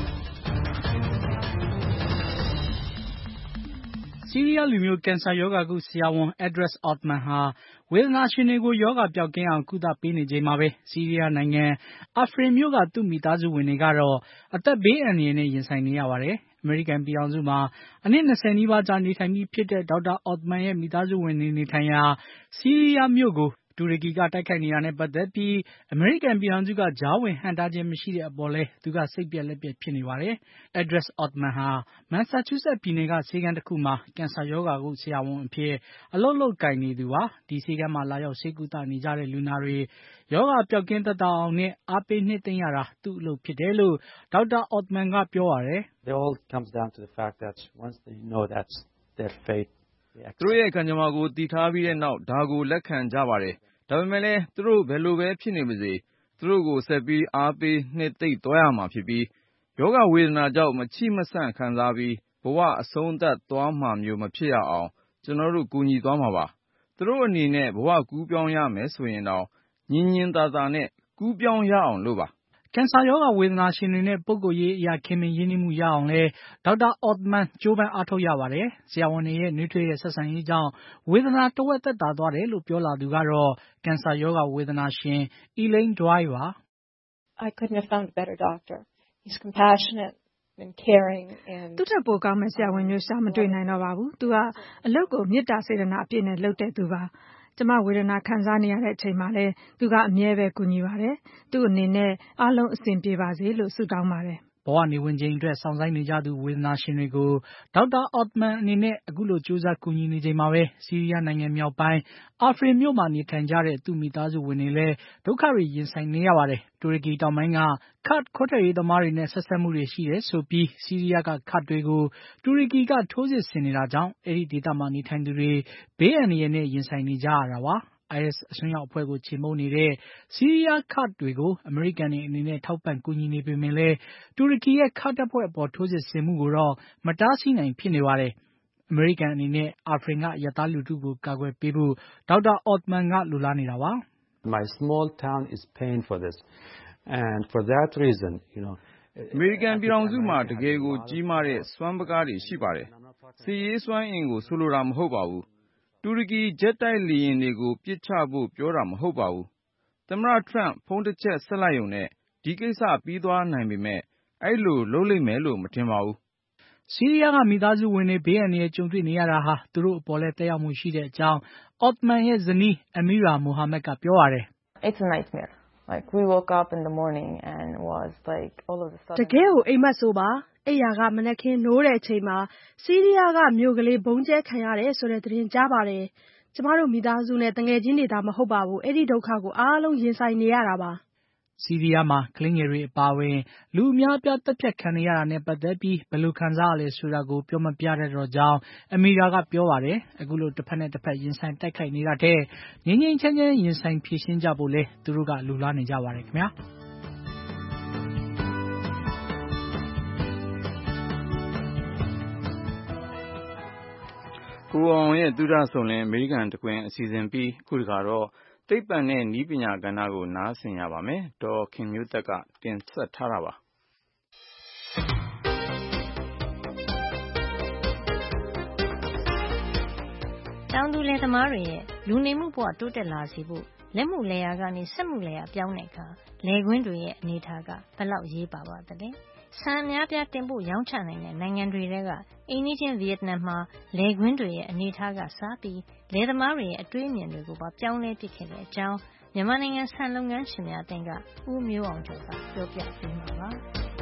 ဆီးရီးယားလူမျိုးကင်ဆာရောဂါကုဆရာဝန် Idris Othman ဟာဝေဒနာရှင်တွေကိုရောဂါပျောက်ကင်းအောင်ကုသပေးနေချိန်မှာပဲဆီးရီးယားနိုင်ငံအာဖရင်မြို့ကသူ့မိသားစုဝင်တွေကတော့အသက်ဘေးအန္တရာယ်နဲ့ရင်ဆိုင်နေရပါတယ်။အမေရိကန်ပြည်ထောင်စုမှာအနှစ်20နီးပါးကြာနေထိုင်ပြီးဖြစ်တဲ့ဒေါက်တာအော့သ်မန်ရဲ့မိသားစုဝင်တွေနေထိုင်ရာဆီးရီးယားမြို့ကိုတူရကီကတိုက်ခိုက်နေတာနဲ့ပတ်သက်ပြီးအမေရိကန်ပြည်ထောင်စုကကြားဝင်ဟန့်တားခြင်းမရှိတဲ့အပေါ်လဲသူကစိတ်ပျက်လက်ပျက်ဖြစ်နေပါတယ်။ Idris Othman ဟာမန်ဆာချူးဆက်ပြည်နယ်ကဆေးခန်းတစ်ခုမှာကင်ဆာရောဂါကုဆရာဝန်အဖြစ်အလုပ်လုပ်ကိုင်နေသူပါ။ဒီဆေးခန်းမှာလာရောက်ဆေးကုသနေကြတဲ့လူနာတွေရောဂါပျောက်ကင်းသက်သာအောင်နဲ့အားပေးနှစ်သိမ့်ရတာသူ့အလုပ်ဖြစ်တယ်လို့ဒေါက်တာ Othman ကပြောပါတယ်။ It all comes down to the fact that once they know that's their fate သူတို့ရဲ့ကံကြမ္မာကိုတည်ထားပြီးတဲ့နောက်ဒါကိုလက်ခံကြပါတယ်။ဒါပေမဲ့လည်းသူတို့ဘယ်လိုပဲဖြစ်နေပါစေသူတို့ကိုဆက်ပြီးအားပေးနှစ်သိမ့်သွားရမှာဖြစ်ပြီးယောဂဝေဒနာကြောင့်မချိမဆန့်ခံစားပြီးဘဝအဆုံးသတ်သွားမှာမျိုးမဖြစ်ရအောင်ကျွန်တော်တို့ကူညီသွားမှာပါ။သူတို့အနေနဲ့ဘဝကူးပြောင်းရမယ်ဆိုရင်တော့ညင်ညင်သာသာနဲ့ကူးပြောင်းရအောင်လို့ပါကင်ဆာရောဂါဝေဒနာရှင်တွေနဲ့ပုဂ္ဂိုလ်ရေးအရာခင်မင်ရင်းနှီးမှုရအောင်လဲဒေါက်တာအော့သ်မန်ကြိုးပမ်းအားထုတ်ရပါတယ်။ဆရာဝန်တွေရဲ့နှွေးထွေးတဲ့ဆက်ဆံရေးကြောင့်ဝေဒနာတဝက်သက်သာသွားတယ်လို့ပြောလာသူကတော့ကင်ဆာရောဂါဝေဒနာရှင် Elaine Dwyer ပါ။ I couldn't have found a better doctor. He's compassionate and caring and သူ့ထက်ပိုကောင်းမဲ့ဆရာဝန်မျိုးရှာမတွေ့နိုင်တော့ပါဘူး။သူကအလုပ်ကိုမေတ္တာစေတနာအပြည့်နဲ့လုပ်တဲ့သူပါ။ကျမဝေဒနာခံစားနေရတဲ့အချိန်မှာလဲသူကအမြဲပဲကူညီပါတယ်။သူ့အနေနဲ့အားလုံးအဆင်ပြေပါစေလို့ဆုတောင်းပါတယ်။ဘဝနေဝင်ချိန်အတွက်စောင့်ဆိုင်းနေကြသူဝေဒနာရှင်တွေကိုဒေါက်တာအော့သ်မန်အနေနဲ့အခုလိုကြိုးစားကူညီနေချိန်မှာပဲဆီးရီးယားနိုင်ငံမြောက်ပိုင်းအာဖရင်မြို့မှာနေထိုင်ကြတဲ့သူ့မိသားစုဝင်တွေလည်းဒုက္ခတွေရင်ဆိုင်နေရပါတယ်။တူရကီတောင်ပိုင်းကခတ်ခွဲထွက်ရေးသမားတွေနဲ့ဆက်စပ်မှုတွေရှိတယ်ဆိုပြီးဆီးရီးယားကခတ်တွေကိုတူရကီကထိုးစစ်ဆင်နေတာကြောင့်အဲဒီဒေသမှာနေထိုင်သူတွေဘေးအန္တရာယ်နဲ့ရင်ဆိုင်နေကြရတာပါ။ IS အစွန်းရောက်အဖွဲ့ကိုချေမှုန်းနေတဲ့ဆီးရီးယားကာ့ဒ်တွေကိုအမေရိကန်တွေအနေနဲ့ထောက်ပံ့ကူညီနေပေမဲ့လည်းတူရကီရဲ့ကာ့ဒ်တပ်ဖွဲ့အပေါ်ထိုးစစ်ဆင်မှုကိုတော့မတားဆီးနိုင်ဖြစ်နေပါတယ်။အမေရိကန်အနေနဲ့အာဖရင်ကအရပ်သားလူထုကိုကာကွယ်ပေးဖို့ဒေါက်တာအော့သ်မန်ကလိုလားနေတာပါ။ My small town is paying for this and for that reason, you know, အမေရိကန်ပြည်ထောင်စုမှာတကယ်ကိုကြီးမားတဲ့စွမ်းပကားတွေရှိပါတယ်။စစ်ရေးစွမ်းအင်ကိုဆိုလိုတာမဟုတ်ပါဘူး။တူရကီဂျက်တိုက်လေယာဉ်တွေကိုပစ်ချဖို့ပြောတာမဟုတ်ပါဘူး။သမ္မတထရမ့်ဖုန်းတစ်ချက်ဆက်လိုက်ရုံနဲ့ဒီကိစ္စပြီးသွားနိုင်ပေမဲ့အဲ့လိုလုပ်လိမ့်မယ်လို့မထင်ပါဘူး။ဆီးရီးယားကမိသားစုဝင်တွေဘေးအန္တရာယ်ကြုံတွေ့နေရတာဟာသူတို့အပေါ်လဲသက်ရောက်မှုရှိတဲ့အကြောင်းအော့သ်မန်ရဲ့ဇနီးအမီရာမိုဟာမက်ကပြောပါတယ်။ It's a nightmare. Like we woke up in the morning and was like all of a sudden တကယ်ကိုအိမ်မက်ဆိုးပါအိယာကမနက်ခင်းနိုးတဲ့အချိန်မှာဆီးရီးယားကမြို့ကလေးဘုံကျဲခံရတယ်ဆိုတဲ့သတင်းကြားပါတယ်ကျမတို့မိသားစုနဲ့တငယ်ချင်းတွေဒါမဟုတ်ပါဘူးအဲ့ဒီဒုက္ခကိုအားလုံးရင်ဆိုင်နေရတာပါဆီးရီးယားမှာကလေးငယ်တွေအပါအဝင်လူအများအပြားတပ်ဖြတ်ခံနေရတာနဲ့ပတ်သက်ပြီးဘယ်လိုခံစားရလဲဆိုတာကိုပြောမပြတတ်တော့ကြောင်းအမီရာကပြောပါတယ်အခုလိုတစ်ဖက်နဲ့တစ်ဖက်ရင်ဆိုင်တိုက်ခိုက်နေတာတဲ့ငြိမ်းငြိမ်းချမ်းချမ်းရင်ဆိုင်ဖြေရှင်းကြဖို့လဲသူတို့ကလူလားနေကြပါတယ်ခင်ဗျာကိုအောင်ရဲ့သူရဆုံလင်းအမေရိကန်တကွင်အစီအစဉ်ပြီးခုတခါတော့သိပ္ပံနဲ့နည်းပညာကဏ္ဍကိုနားဆင်ရပါမယ်။ဒေါ်ခင်မျိုးသက်ကတင်ဆက်ထားတာပါ။တောင်သူလယ်သမားတွေရဲ့လူနေမှုဘဝတိုးတက်လာစေဖို့လက်မှုလယ်ယာကနေစက်မှုလယ်ယာပြောင်းတဲ့အခါလယ်ကွင်းတွေရဲ့အနေအထားကဘယ်လောက်ရေးပါပါသလဲဆန်အများပြားတင်ပို့ရောင်းချနိုင်တဲ့နိုင်ငံတွေထဲကအိမ်နီးချင်းဗီယက်နမ်မှာလယ်ကွင်းတွေရဲ့အနေအထားကစပြီးလယ်သမားတွေရဲ့အတွေးအမြင်တွေကိုပါပြောင်းလဲပစ်ခဲ့တဲ့အကြောင်းမြန်မာနိုင်ငံဆန်လုပ်ငန်းရှင်များအသင်းကဦးမျိုးအောင်ကျော်ကပြောပြပေးမှာပါ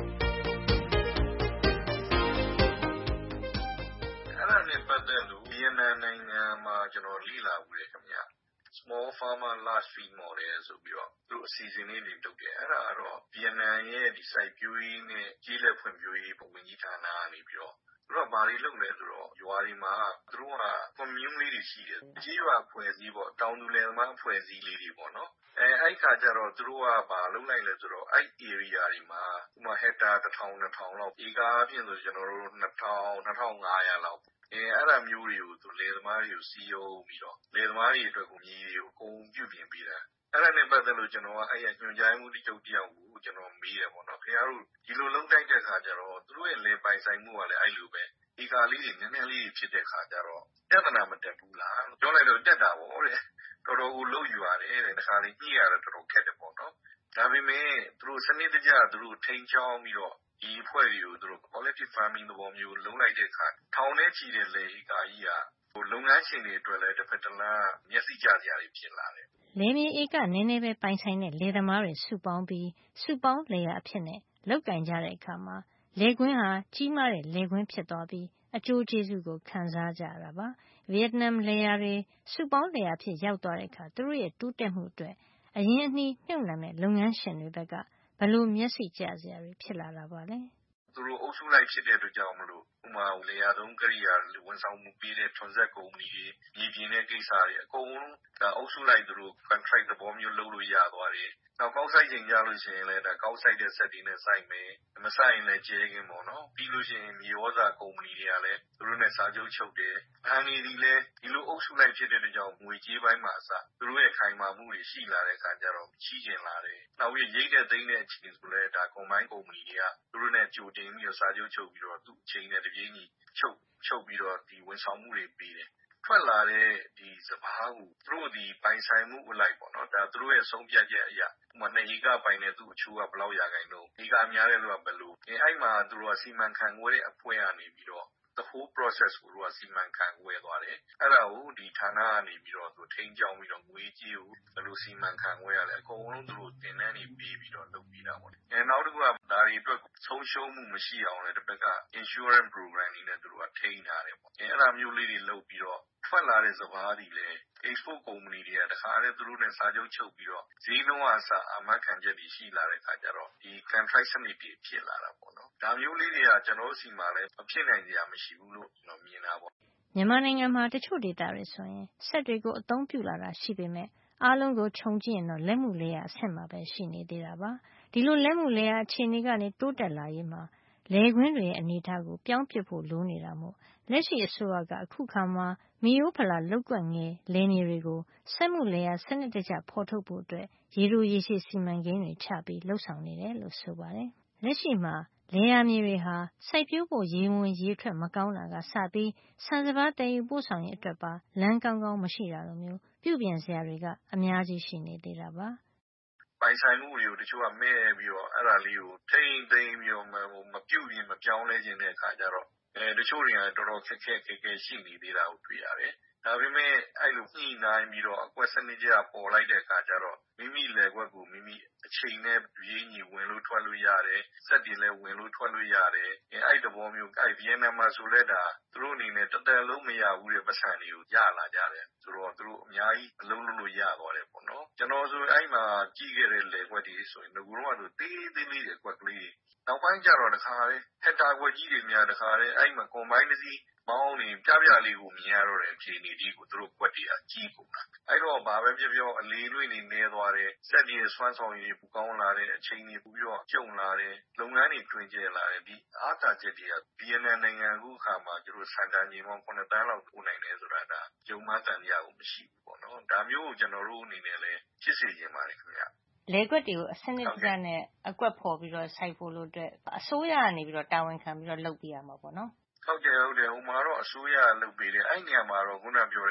ပတ်သက်လို့ဗီယက်နမ်နိုင်ငံမှာကျွန်တော်လေ့လာဘူးတယ်ခင်ဗျာ small farmer large feed model ဆိုပြီးတော့သူအစီအစဉ်လေးတွေလုပ်တယ်အဲ့ဒါကတော့ဗီယက်နမ်ရဲ့ဒီစိုက်ပျိုးရေးနဲ့ကြီးလက်ဖွံ့ဖြိုးရေးဝန်ကြီးဌာနကနေပြီးတော့သူတို့ကဘာတွေလုပ်လဲဆိုတော့ရွာတွေမှာသူတို့က community တွေရှိတယ်ကြီးရွာဖွဲ့စည်းပေါ့တောင်သူလယ်သမားဖွဲ့စည်းလေးတွေပေါ့နော်အဲ့ခါကျတော့သူတို့ကဘာလုပ်လိုက်လဲဆိုတော့အဲ့ area တွေမှာဥပမာဟက်တာ1000 2000လောက်ဧကအပြင်ဆိုကျွန်တော်တို့2000 2500လောက်အဲ့ဒါမျိုးတွေကိုသူလယ်သမားတွေကိုစီယုံပြီးတော့လယ်သမားတွေအတွက်ကိုမြေတွေကိုအကုန်ပြုပြင်ပေးတာအဲ့ဒါနဲ့ပတ်သက်လို့ကျွန်တော်ကအဲ့ရညွှန်ကြားမှုတိကျုပ်တယောက်ကိုကျွန်တော်မေးတယ်ပေါ့နော်ခင်ဗျားတို့ဒီလိုလုံးတိုက်တဲ့ခါကျတော့သူတို့ရဲ့လယ်ပိုင်ဆိုင်မှုကလည်းအဲ့လိုပဲဧကလေးတွေနည်းနည်းလေးဖြစ်တဲ့ခါကျတော့ပြဿနာမတက်ဘူးလားပြောလိုက်တော့တက်တာပေါ့တဲ့တော်တော်ကိုလုံးယူရတယ်တဲ့တစ်ခါလေးညှိရတော့တော်တော်ခက်တယ်ပေါ့နော်ဒါပေမဲ့သူတို့စနစ်တကျသူတို့ထိန်းချောင်းပြီးတော့ဒီအဖွဲ့တွေကိုသူတို့ collective farming သဘောမျိုးလုံးလိုက်တဲ့အခါထောင်ထဲချီတဲ့လယ်ဧကကြီးကလုပ်ငန်းရှင်တွေအတွက်လည်းတစ်ဖက်တစ်လမ်းမျက်စိကျစရာတွေဖြစ်လာတယ်လယ်မြေဧကနည်းနည်းပဲပိုင်ဆိုင်တဲ့လယ်သမားတွေစုပေါင်းပြီးစုပေါင်းလယ်ယာအဖြစ်နဲ့လုတ်ကင်ကြတဲ့အခါမှာလယ်ကွင်းဟာကြီးမားတဲ့လယ်ကွင်းဖြစ်သွားပြီးအကျိုးကျေးဇူးကိုခံစားကြရတာပါဗီယက်နမ်လယ်ယာတွေစုပေါင်းလယ်ယာဖြစ်ရောက်သွားတဲ့အခါသူတို့ရဲ့တိုးတက်မှုအတွက်အရင်းအနှီးမြှုပ်နှံမဲ့လုပ်ငန်းရှင်တွေဘက်ကဘယ်လိုမျက်စိကျစရာတွေဖြစ်လာတာပါလဲသူတို့အုပ်စုလိုက်ဖြစ်တဲ့အတွက်ကြောင့်မလို့ဥမာလေယာသုံးကိရိယာဝန်ဆောင်မှုပေးတဲ့ transact ကုမ္ပဏီတွေညီပြင်းတဲ့ကိစ္စတွေအကုန်လုံးဒါအုပ်စုလိုက်သူတို့ contract သဘောမျိုးလုပ်လို့ရသွားတယ်နောက်ကောက်ဆိုင်ချိန်ကြလို့ရှိရင်လည်းဒါကောက်ဆိုင်တဲ့စက်တွေနဲ့ဆိုင်မယ်မဆိုင်ရင်လည်းကျဲကင်းပေါ့နော်ပြီးလို့ရှိရင်မြေဩဇာကုမ္ပဏီတွေကလည်းသူတို့နဲ့စာချုပ်ချုပ်တယ်အန်ဒီဒီလည်းဒီလိုအုပ်စုလိုက်ဖြစ်တဲ့အတွက်ကြောင့်ငွေကြေးပိုင်းမှာအစသူတို့ရဲ့ခိုင်မာမှုတွေရှိလာတဲ့အခါကျတော့ကြီးကျင်လာတယ်နောက်ပြီးရိတ်တဲ့သိမ်းတဲ့အချိန်ဆိုလည်းဒါ combine ကုမ္ပဏီတွေကသူတို့နဲ့ကြိုတင်ပြီးတော့စာချုပ်ချုပ်ပြီးတော့သူ့အချိန်နဲ့တပြေးညီချုပ်ပြီးတော့ဒီဝန်ဆောင်မှုတွေပေးတယ်ထွက်လာတဲ့ဒီစဘာကိုသူတို့ဒီပိုင်ဆိုင်မှုအလိုက်ပေါ့နော်ဒါသူတို့ရဲ့ဆုံးဖြတ်ချက်အရာဥပမာ2ဧကပိုင်တဲ့သူ့အချိုးကဘယ်လောက်ရာခိုင်နှုန်းဧကများတဲ့လူကဘယ်လိုအဲ့မှာသူတို့ကစီမံခန့်ခွဲတဲ့အဖွဲ့ကနေပြီးတော့ the whole process ကိုတော့စီမံခန့်ခွဲသွားတယ်အဲ့ဒါကိုဒီဌာနကနေပြီးတော့သူထိန်းကျောင်းပြီးတော့ငွေကြေးကိုဘယ်လိုစီမံခန့်ခွဲရလဲအကုန်လုံးသူတို့သင်တန်းတွေပေးပြီးတော့လုပ်ပြီးတာပေါ့နောက်တစ်ခုကဒါတွေအတွက်ဆုံးရှုံးမှုမရှိအောင်လည်းတစ်ဖက်က insurance program တွေနဲ့သူတို့ကထိန်းထားတယ်ပေါ့အဲ့ဒါမျိုးလေးတွေလုပ်ပြီးတော့ထွက်လာတဲ့စဘာတွေလည်း export ကုမ္ပဏီတွေကတခါတည်းသူတို့နဲ့စာချုပ်ချုပ်ပြီးတော့ဈေးနှုန်းအစအမှတ်ခံချက်တွေရှိလာတဲ့အခါကျတော့ဒီ contract စနစ်တွေဖြစ်လာတာပေါ့နော်ဒါမျိုးလေးတွေကကျွန်တော်တို့စီမှာလည်းမဖြစ်နိုင်ကြမရှိဘူးလို့ကျွန်တော်မြင်တာပေါ့မြန်မာနိုင်ငံမှာတချို့ဒေသတွေဆိုရင်စက်တွေကိုအသုံးပြုလာတာရှိပေမဲ့အားလုံးကိုခြုံကြည့်ရင်တော့လက်မှုလယ်ယာအဆင့်မှာပဲရှိနေသေးတာပါဒီလိုလက်မှုလယ်ယာအခြေအနေကနေတိုးတက်လာရေးမှာလယ်ကွင်းတွေရဲ့အနေအထားကိုပြောင်းပစ်ဖို့လိုနေတာမို့လက်ရှိအစိုးရကအခုခါမှာမီယိုးဖလာလောက်ကွက်ငယ်လယ်မြေတွေကိုစက်မှုလယ်ယာစနစ်တကျဖော်ထုတ်ဖို့အတွက်ရေတိုရေရှည်စီမံကိန်းတွေချပြီးလှုပ်ဆောင်နေတယ်လို့ဆိုပါတယ်လက်ရှိမှာလယ်ယာမြေတွေဟာစိုက်ပျိုးဖို့ရေဝင်ရေထွက်မကောင်းတာကစပြီးဆန်စပါးတည်ယူပို့ဆောင်ရေးအတွက်ပါလမ်းကောင်းကောင်းမရှိတာလိုမျိုးပြုပြင်စရာတွေကအများကြီးရှိနေသေးတာပါပိုင်ဆိုင်မှုတွေကိုတချို့ကမဲ့ပြီးတော့အဲ့ဒါလေးကိုထိမ့်သိမ်းပြီးတော့မပြုတ်ရင်မပြောင်းလဲခြင်းတဲ့အခါကျတော့တချို့တွေကတော်တော်ခက်ခဲရှိနေသေးတာကိုတွေ့ရတယ်ဒါပေမဲ့အဲ့လိုညှိနှိုင်းပြီးတော့အကွက်စနစ်ကျပေါ်လိုက်တဲ့အခါကျတော့မိမိလယ်ကွက်ကိုမိမိအချိန်နဲ့ရင်းညီဝင်လို့ထွက်လို့ရတယ်စက်တွေလည်းဝင်လို့ထွက်လို့ရတယ်အဲ့ဒီဘောမျိုးအဲ့ဗီယက်နမ်မှာဆိုလဲဒါသူတို့အနေနဲ့တသက်လုံးမရဘူးတဲ့ပတ်စံတွေကိုရလာကြတယ်ဆိုတော့သူတို့အများကြီးအလုံးလုံးလို့ရသွားတယ်ပေါ့နော်ကျွန်တော်ဆိုအဲ့မှာကြည့်ခဲ့တဲ့လယ်ကွက်တွေဆိုရင်ငကူတော့သူသေးသေးလေးတွေကွက်ကလေးနောက်ပိုင်းကျတော့တခါလေဟက်တာကွက်ကြီးတွေများတခါလေအဲ့မှာ combine တစ်စီးမောင်းနေပြလေးကိုမြင်ရတော့တဲ့အခြေအနေကြီးကိုသူတို့ကွက်တွေကကြီးကုန်တာအဲ့တော့ဘာပဲပြောအလေးလွင့်နေနေသွားတယ်စက်တွေဆွမ်းဆောင်ရည်ပူကောင်းလာတဲ့အချိန်တွေပြီးတော့ကျုံလာတယ်လုပ်ငန်းတွေတွင်ကျဲလာတယ်ဒီအားသာချက်တွေကဗီယက်နမ်နိုင်ငံအခုခါမှာသူတို့စံတန်ကြီးပေါင်း9တန်းလောက်ပို့နိုင်တယ်ဆိုတာဒါဂျုံမတန်ရကိုမရှိဘူးပေါ့နော်ဒါမျိုးကိုကျွန်တော်တို့အနေနဲ့လည်းဖြစ်စေချင်ပါတယ်ခင်ဗျလယ်ကွက်တွေကိုအစနစ်တကျနဲ့အကွက်ဖော်ပြီးတော့စိုက်ဖို့လို့အတွက်အစိုးရကနေပြီးတော့တာဝန်ခံပြီးတော့လုပ်ပြရမှာပေါ့နော်ဟုတ်တယ်ဟိုမှာတော့အစိုးရလုပ်ပေးတယ်အဲ့နေရာမှာတော့ခုနပြောတဲ့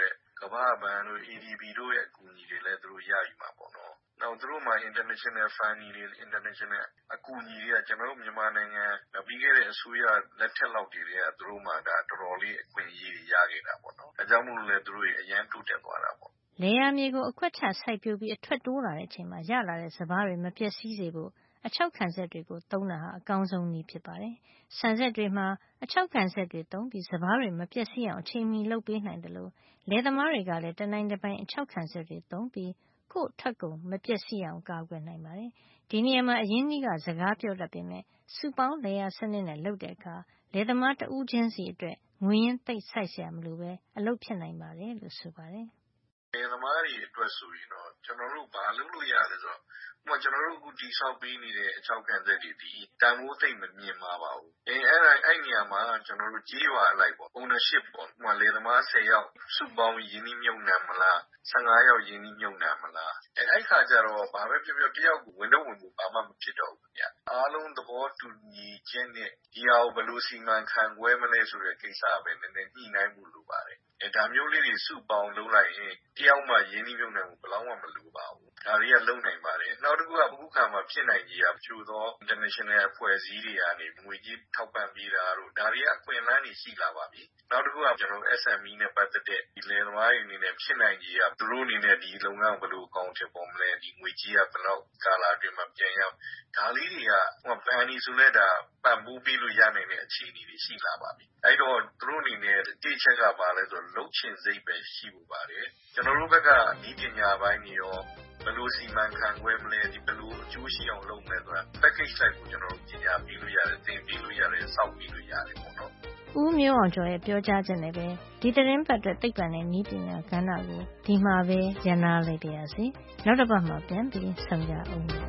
ကမ္ဘာ့ဘဏ်တို့ ADB တို့ရဲ့အကူအညီတွေလည်းသူတို့ရယူမှာပေါ့နော်။နောက်သူတို့မှာ international funding တွေ international အကူအညီတွေကကျွန်တော်တို့မြန်မာနိုင်ငံပြီးခဲ့တဲ့အစိုးရလက်ထက်လောက်တည်းကသူတို့မှာဒါတော်တော်လေးအခွင့်အရေးတွေရခဲ့တာပေါ့နော်။ဒါကြောင့်မို့လို့လည်းသူတို့အရန်တိုးတက်သွားတာပေါ့။လယ်ယာမြေကိုအကွက်ချစိုက်ပျိုးပြီးအထွက်တိုးလာတဲ့အချိန်မှာရလာတဲ့စပါးတွေမပျက်စီးစေဖို့အခြောက်ခံစက်တွေကိုသုံးတာဟာအကောင်းဆုံးနည်းဖြစ်ပါတယ်။ဆန်စက်တွေမှာအခြောက်ခံစက်တွေသုံးပြီးစပါးတွေမပျက်စီးအောင်အချိန်မီလုပ်ပေးနိုင်တယ်လို့လယ်သမားတွေကလည်းတနိုင်တပိုင်အခြောက်ခံစက်တွေသုံးပြီးကိုယ့်ထွက်ကုန်မပျက်စီးအောင်ကာကွယ်နိုင်ပါတယ်။ဒီနေရာမှာအရင်းနှီးကစကားပြောတတ်ပေမဲ့စုပေါင်းလယ်ယာစနစ်နဲ့လုပ်တဲ့အခါလယ်သမားတဦးချင်းစီအတွက်ငွေရင်းသိပ်စိုက်စရာမလိုပဲအလုပ်ဖြစ်နိုင်ပါတယ်လို့ဆိုပါတယ်။လယ်သမားတွေအတွက်ဆိုရင်တော့ကျွန်တော်တို့ဘာလုပ်လို့ရလဲဆိုတော့ကျွန်တော်တို့အခုတိဆောက်ပေးနေတဲ့အကြောက်ခံစက်တွေဒီတန်ဖိုးသိမ့်မမြင်ပါဘူး။အဲ့နေရာမှာကျွန်တော်တို့ကြေးရွာအလိုက်ပေါ့ ownership ပေါ့။လယ်သမား10ယောက်စုပေါင်းရင်းနှီးမြုပ်နှံမလား15ယောက်ရင်းနှီးမြုပ်နှံမလားအဲ့ခါကျတော့ဘာပဲပြောတယောက်ကိုဝင်တော့ဝင်ဖို့ဘာမှမဖြစ်တော့ဘူးဗျ။အားလုံးသဘောတူညီခြင်းနဲ့ဒီဟာကိုဘယ်လိုစီမံခန့်ခွဲမလဲဆိုတဲ့ကိစ္စပဲနည်းနည်းညှိနှိုင်းမှုလိုပါတယ်။ဒါမျိုးလေးတွေစုပေါင်းလုပ်လိုက်ရင်တယောက်မှရင်းနှီးမြုပ်နှံမှုဘယ်လောက်မှမလိုပါဘူး။ဒါတွေကလုံနိုင်ပါတယ်။နောက်တစ်ခုကအခုခါမှာဖြစ်နိုင်ကြီးကချို့သော international အဖွဲ့အစည်းတွေကနေငွေကြေးထောက်ပံ့ပေးတာတို့ဒါတွေကအခွင့်အလမ်းတွေရှိလာပါပြီ။နောက်တစ်ခုကကျွန်တော် SME နဲ့ပတ်သက်တဲ့ဒီလယ်သမားတွေအနေနဲ့ဖြစ်နိုင်ကြီးကသူတို့အနေနဲ့ဒီလုပ်ငန်းဘယ်လိုအကောင့်ဖြစ်ပေါ်မလဲဒီငွေကြေးကဘယ်လောက်ကာလအတွင်းမှာပြန်ရောက်ဒါလေးတွေကဘန်ဒီဆိုလဲဒါပံ့ပိုးပေးလို့ရနိုင်တဲ့အခြေအနေတွေရှိလာပါပြီ။အဲ့တော့သူတို့အနေနဲ့တိကျချက်ကပါလဲဆိုတော့လုံချင်စိတ်ပဲရှိဖို့ပါတယ်။ကျွန်တော်တို့ဘက်ကဒီပညာပိုင်းတွေရောဘယ်လိုစီမံခန့်ခွဲမလဲဒီဘယ်လိုအကျိုးရှိအောင်လုပ်မလဲဆိုတာ package လိုက်ကိုကျွန်တော်တို့ပညာပေးလို့ရတယ်သင်ပေးလို့ရတယ်စောင့်ပေးလို့ရတယ်ပေါ့နော်။ဦးမျိုးအောင်ကျော်ရဲ့ပြောကြားချက်နဲ့ပဲဒီသတင်းပတ်အတွက်သိပ္ပံနဲ့နည်းပညာကဏ္ဍကိုဒီမှာပဲရနာလိုက်ပါရစေ။နောက်တစ်ပတ်မှာပြန်ပြီးဆုံကြအောင်ပါ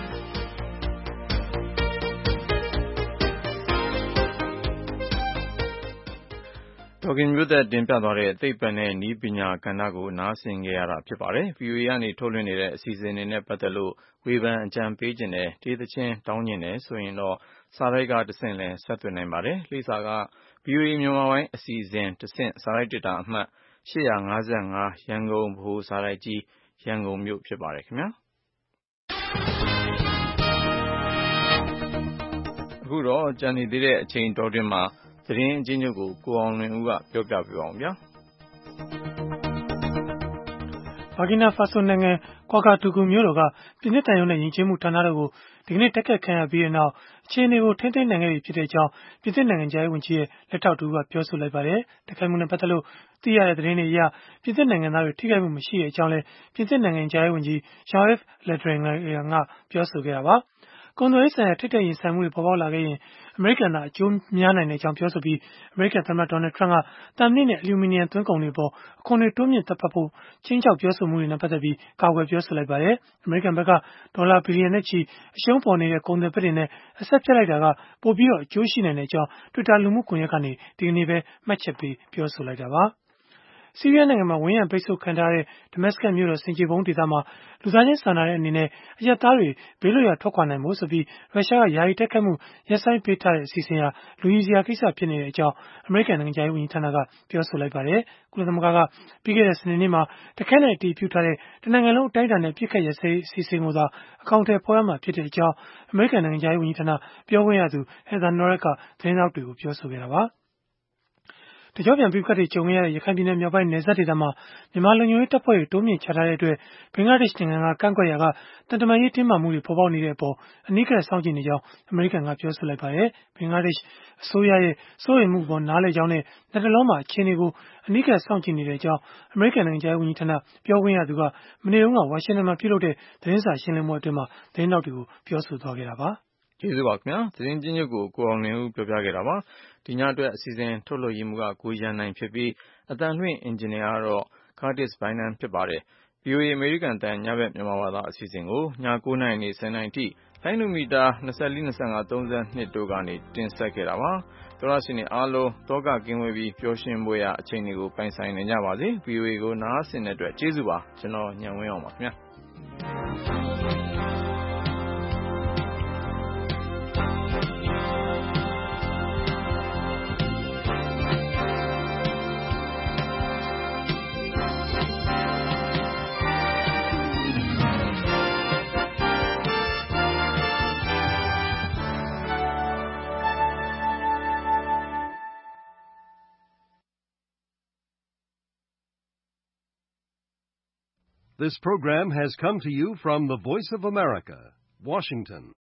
ဒေါ်ခင်မျိုးသက်တင်ပြသွားတဲ့သိပ္ပံနဲ့နည်းပညာကဏ္ဍကိုနားဆင်ကြရတာဖြစ်ပါတယ်။ VOA ကနေထုတ်လွှင့်နေတဲ့အစီအစဉ်တွေနဲ့ပတ်သက်လို့ဝေဖန်အကြံပေးခြင်းနဲ့တေးသချင်းတောင်းခြင်းနဲ့ဆိုရင်တော့စာရိုက်ကတဆင့်လည်းဆက်သွင်းနိုင်ပါတယ်။လိပ်စာက VOA မြန်မာပိုင်းအစီအစဉ်တဆင့်စာရိုက်တက်တာအမှတ်855ရန်ကုန်ဗဟိုစာရိုက်ကြီးရန်ကုန်မြို့ဖြစ်ပါတယ်ခင်ဗျာ။အခုတော့ကြံနေသေးတဲ့အချိန်တော်တွင်မှာသတင်းအချင်းချုပ်ကိုကိုအောင်လွင်ဦးကပြောပြပေးပါဦးဗျာ။ဘာကီနာဖာဆိုနိုင်ငံကွာကာတူကူမြို့တော်ကပြည်နှစ်တန်ရုံးနဲ့ယဉ်ကျေးမှုဌာနတို့ကိုဒီကနေ့တက်ခတ်ခံရပြီးတဲ့နောက်အခြေအနေကိုထိန်းသိမ်းနိုင်ခဲ့ပြီဖြစ်တဲ့အကြောင်းပြည်သစ်နိုင်ငံသားဝန်ကြီးရဲ့လက်ထောက်တူကပြောဆိုလိုက်ပါတယ်။တက်ခိုက်မှုနဲ့ပတ်သက်လို့သိရတဲ့သတင်းတွေအရပြည်သစ်နိုင်ငံသားတွေထိခိုက်မှုမရှိတဲ့အကြောင်းလည်းပြည်သစ်နိုင်ငံသားဝန်ကြီး Jean-Yves Le Drian ကပြောဆိုခဲ့တာပါ။ကုန်သွယ်ရေးဆိုင်ရာထိပ်တိုက်ရင်ဆိုင်မှုတွေပေါ်ပေါက်လာခဲ့ရင်အမေရိကန်သားအကျိုးများနိုင်တဲ့အကြောင်းပြောဆိုပြီးအမေရိကန်သမ္မတဒေါ်နယ်ထရန့်ကသံမဏိနဲ့အလူမီနီယံသွင်းကုန်တွေပေါ်အခွန်တွေတိုးမြင့်သက်ပတ်ဖို့ချင်းချောက်ပြောဆိုမှုတွေနဲ့ပတ်သက်ပြီးကာကွယ်ပြောဆိုလိုက်ပါတယ်။အမေရိကန်ဘက်ကဒေါ်လာဘီလီယံနဲ့ချီအရှုံးပေါ်နေတဲ့ကုန်သွယ်ဖက်တွေနဲ့အဆက်ဖြတ်လိုက်တာကပိုပြီးတော့အကျိုးရှိနိုင်တဲ့အကြောင်း Twitter လူမှုကွန်ရက်ကနေဒီကနေ့ပဲမှတ်ချက်ပေးပြောဆိုလိုက်တာပါ။ဆီးရီးယားနိုင်ငံမှာဝန်းရံပိတ်ဆို့ခံထားတဲ့ဒမတ်စကတ်မြို့တော်ဆင်ခြေဖုံးဒေသမှာလူသားချင်းစာနာတဲ့အနေနဲ့အရပ်သားတွေဘေးလွတ်ရာထွက်ခွာနိုင်ဖို့ဆိုပြီးရုရှားကယာယီတိုက်ခိုက်မှုရပ်ဆိုင်းပေးထားတဲ့အစီအစဉ်ဟာလူကြီးစရာကိစ္စဖြစ်နေတဲ့အကြောင်းအမေရိကန်နိုင်ငံသားဝန်ကြီးဌာနကပြောဆိုလိုက်ပါတယ်။ကုလသမဂ္ဂကပြီးခဲ့တဲ့စနေနေ့မှာတခဲနဲ့အတည်ပြုထားတဲ့တနိုင်ငံလုံးအတိုင်းအတာနဲ့ပြစ်ခတ်ရပ်စဲအစီအစဉ်ကိုသာအကောင့်ထဲပေါ်ရမှာဖြစ်တဲ့အကြောင်းအမေရိကန်နိုင်ငံသားဝန်ကြီးဌာနပြောခွင့်ရသူ Heather Nauert ကသတင်းထောက်တွေကိုပြောဆိုခဲ့တာပါ။တကြောပြန်ပြစ်ခတ်တွေကြုံခဲ့ရတဲ့ရခိုင်ပြည်နယ်မြောက်ပိုင်းနယ်စပ်ဒေသမှာမြန်မာလုံခြုံရေးတပ်ဖွဲ့တွေတိုးမြင့်ချထားတဲ့အတွက်ဘင်္ဂလားဒေ့ရှ်နိုင်ငံကကန့်ကွက်ရာကတန်တမာရေးတင်းမာမှုတွေပေါ်ပေါက်နေတဲ့အပေါ်အနီးကပ်စောင့်ကြည့်နေကြောင်းအမေရိကန်ကပြောဆိုလိုက်ပါတယ်။ဘင်္ဂလားဒေ့ရှ်အစိုးရရဲ့စိုးရိမ်မှုပေါ်နားလည်ကြောင်းနဲ့လက်တလုံးမှာအခြေအနေကိုအနီးကပ်စောင့်ကြည့်နေတဲ့အကြောင်းအမေရိကန်နိုင်ငံသားဝန်ကြီးဌာနပြောခွင့်ရသူကမနေ့ကဝါရှင်တန်မှာပြုလုပ်တဲ့သတင်းစာရှင်းလင်းပွဲအတွင်းသတင်းထောက်တွေကိုပြောဆိုသွားခဲ့တာပါ။ကျေးဇူးပါခင်ဗျာသတင်းချင်းချုပ်ကိုကိုအောင်လင်းဦးပြောပြခဲ့တာပါဒီညအတွက်အစီအစဉ်ထုတ်လွှင့်ရေးမှုကကိုရန်နိုင်ဖြစ်ပြီးအတန်လွှင့်အင်ဂျင်နီယာကတော့ Curtis Bynum ဖြစ်ပါတယ် VOA အမေရိကန်တန်ညဘက်မြန်မာဘာသာအစီအစဉ်ကိုည9:00နာရီနေ10:00နာရီထိလိုင်းနိုမီတာ24 25 32တို့ကနေတင်ဆက်ခဲ့တာပါသောရရှင်တွေအားလုံးတောကကင်းဝေးပြီးပျော်ရွှင်ပွဲရာအချိန်တွေကိုပိုင်ဆိုင်နေကြပါစေ VOA ကိုနားဆင်တဲ့အတွက်ကျေးဇူးပါကျွန်တော်ညံဝင်းအောင်ပါခင်ဗျာ This program has come to you from the Voice of America, Washington.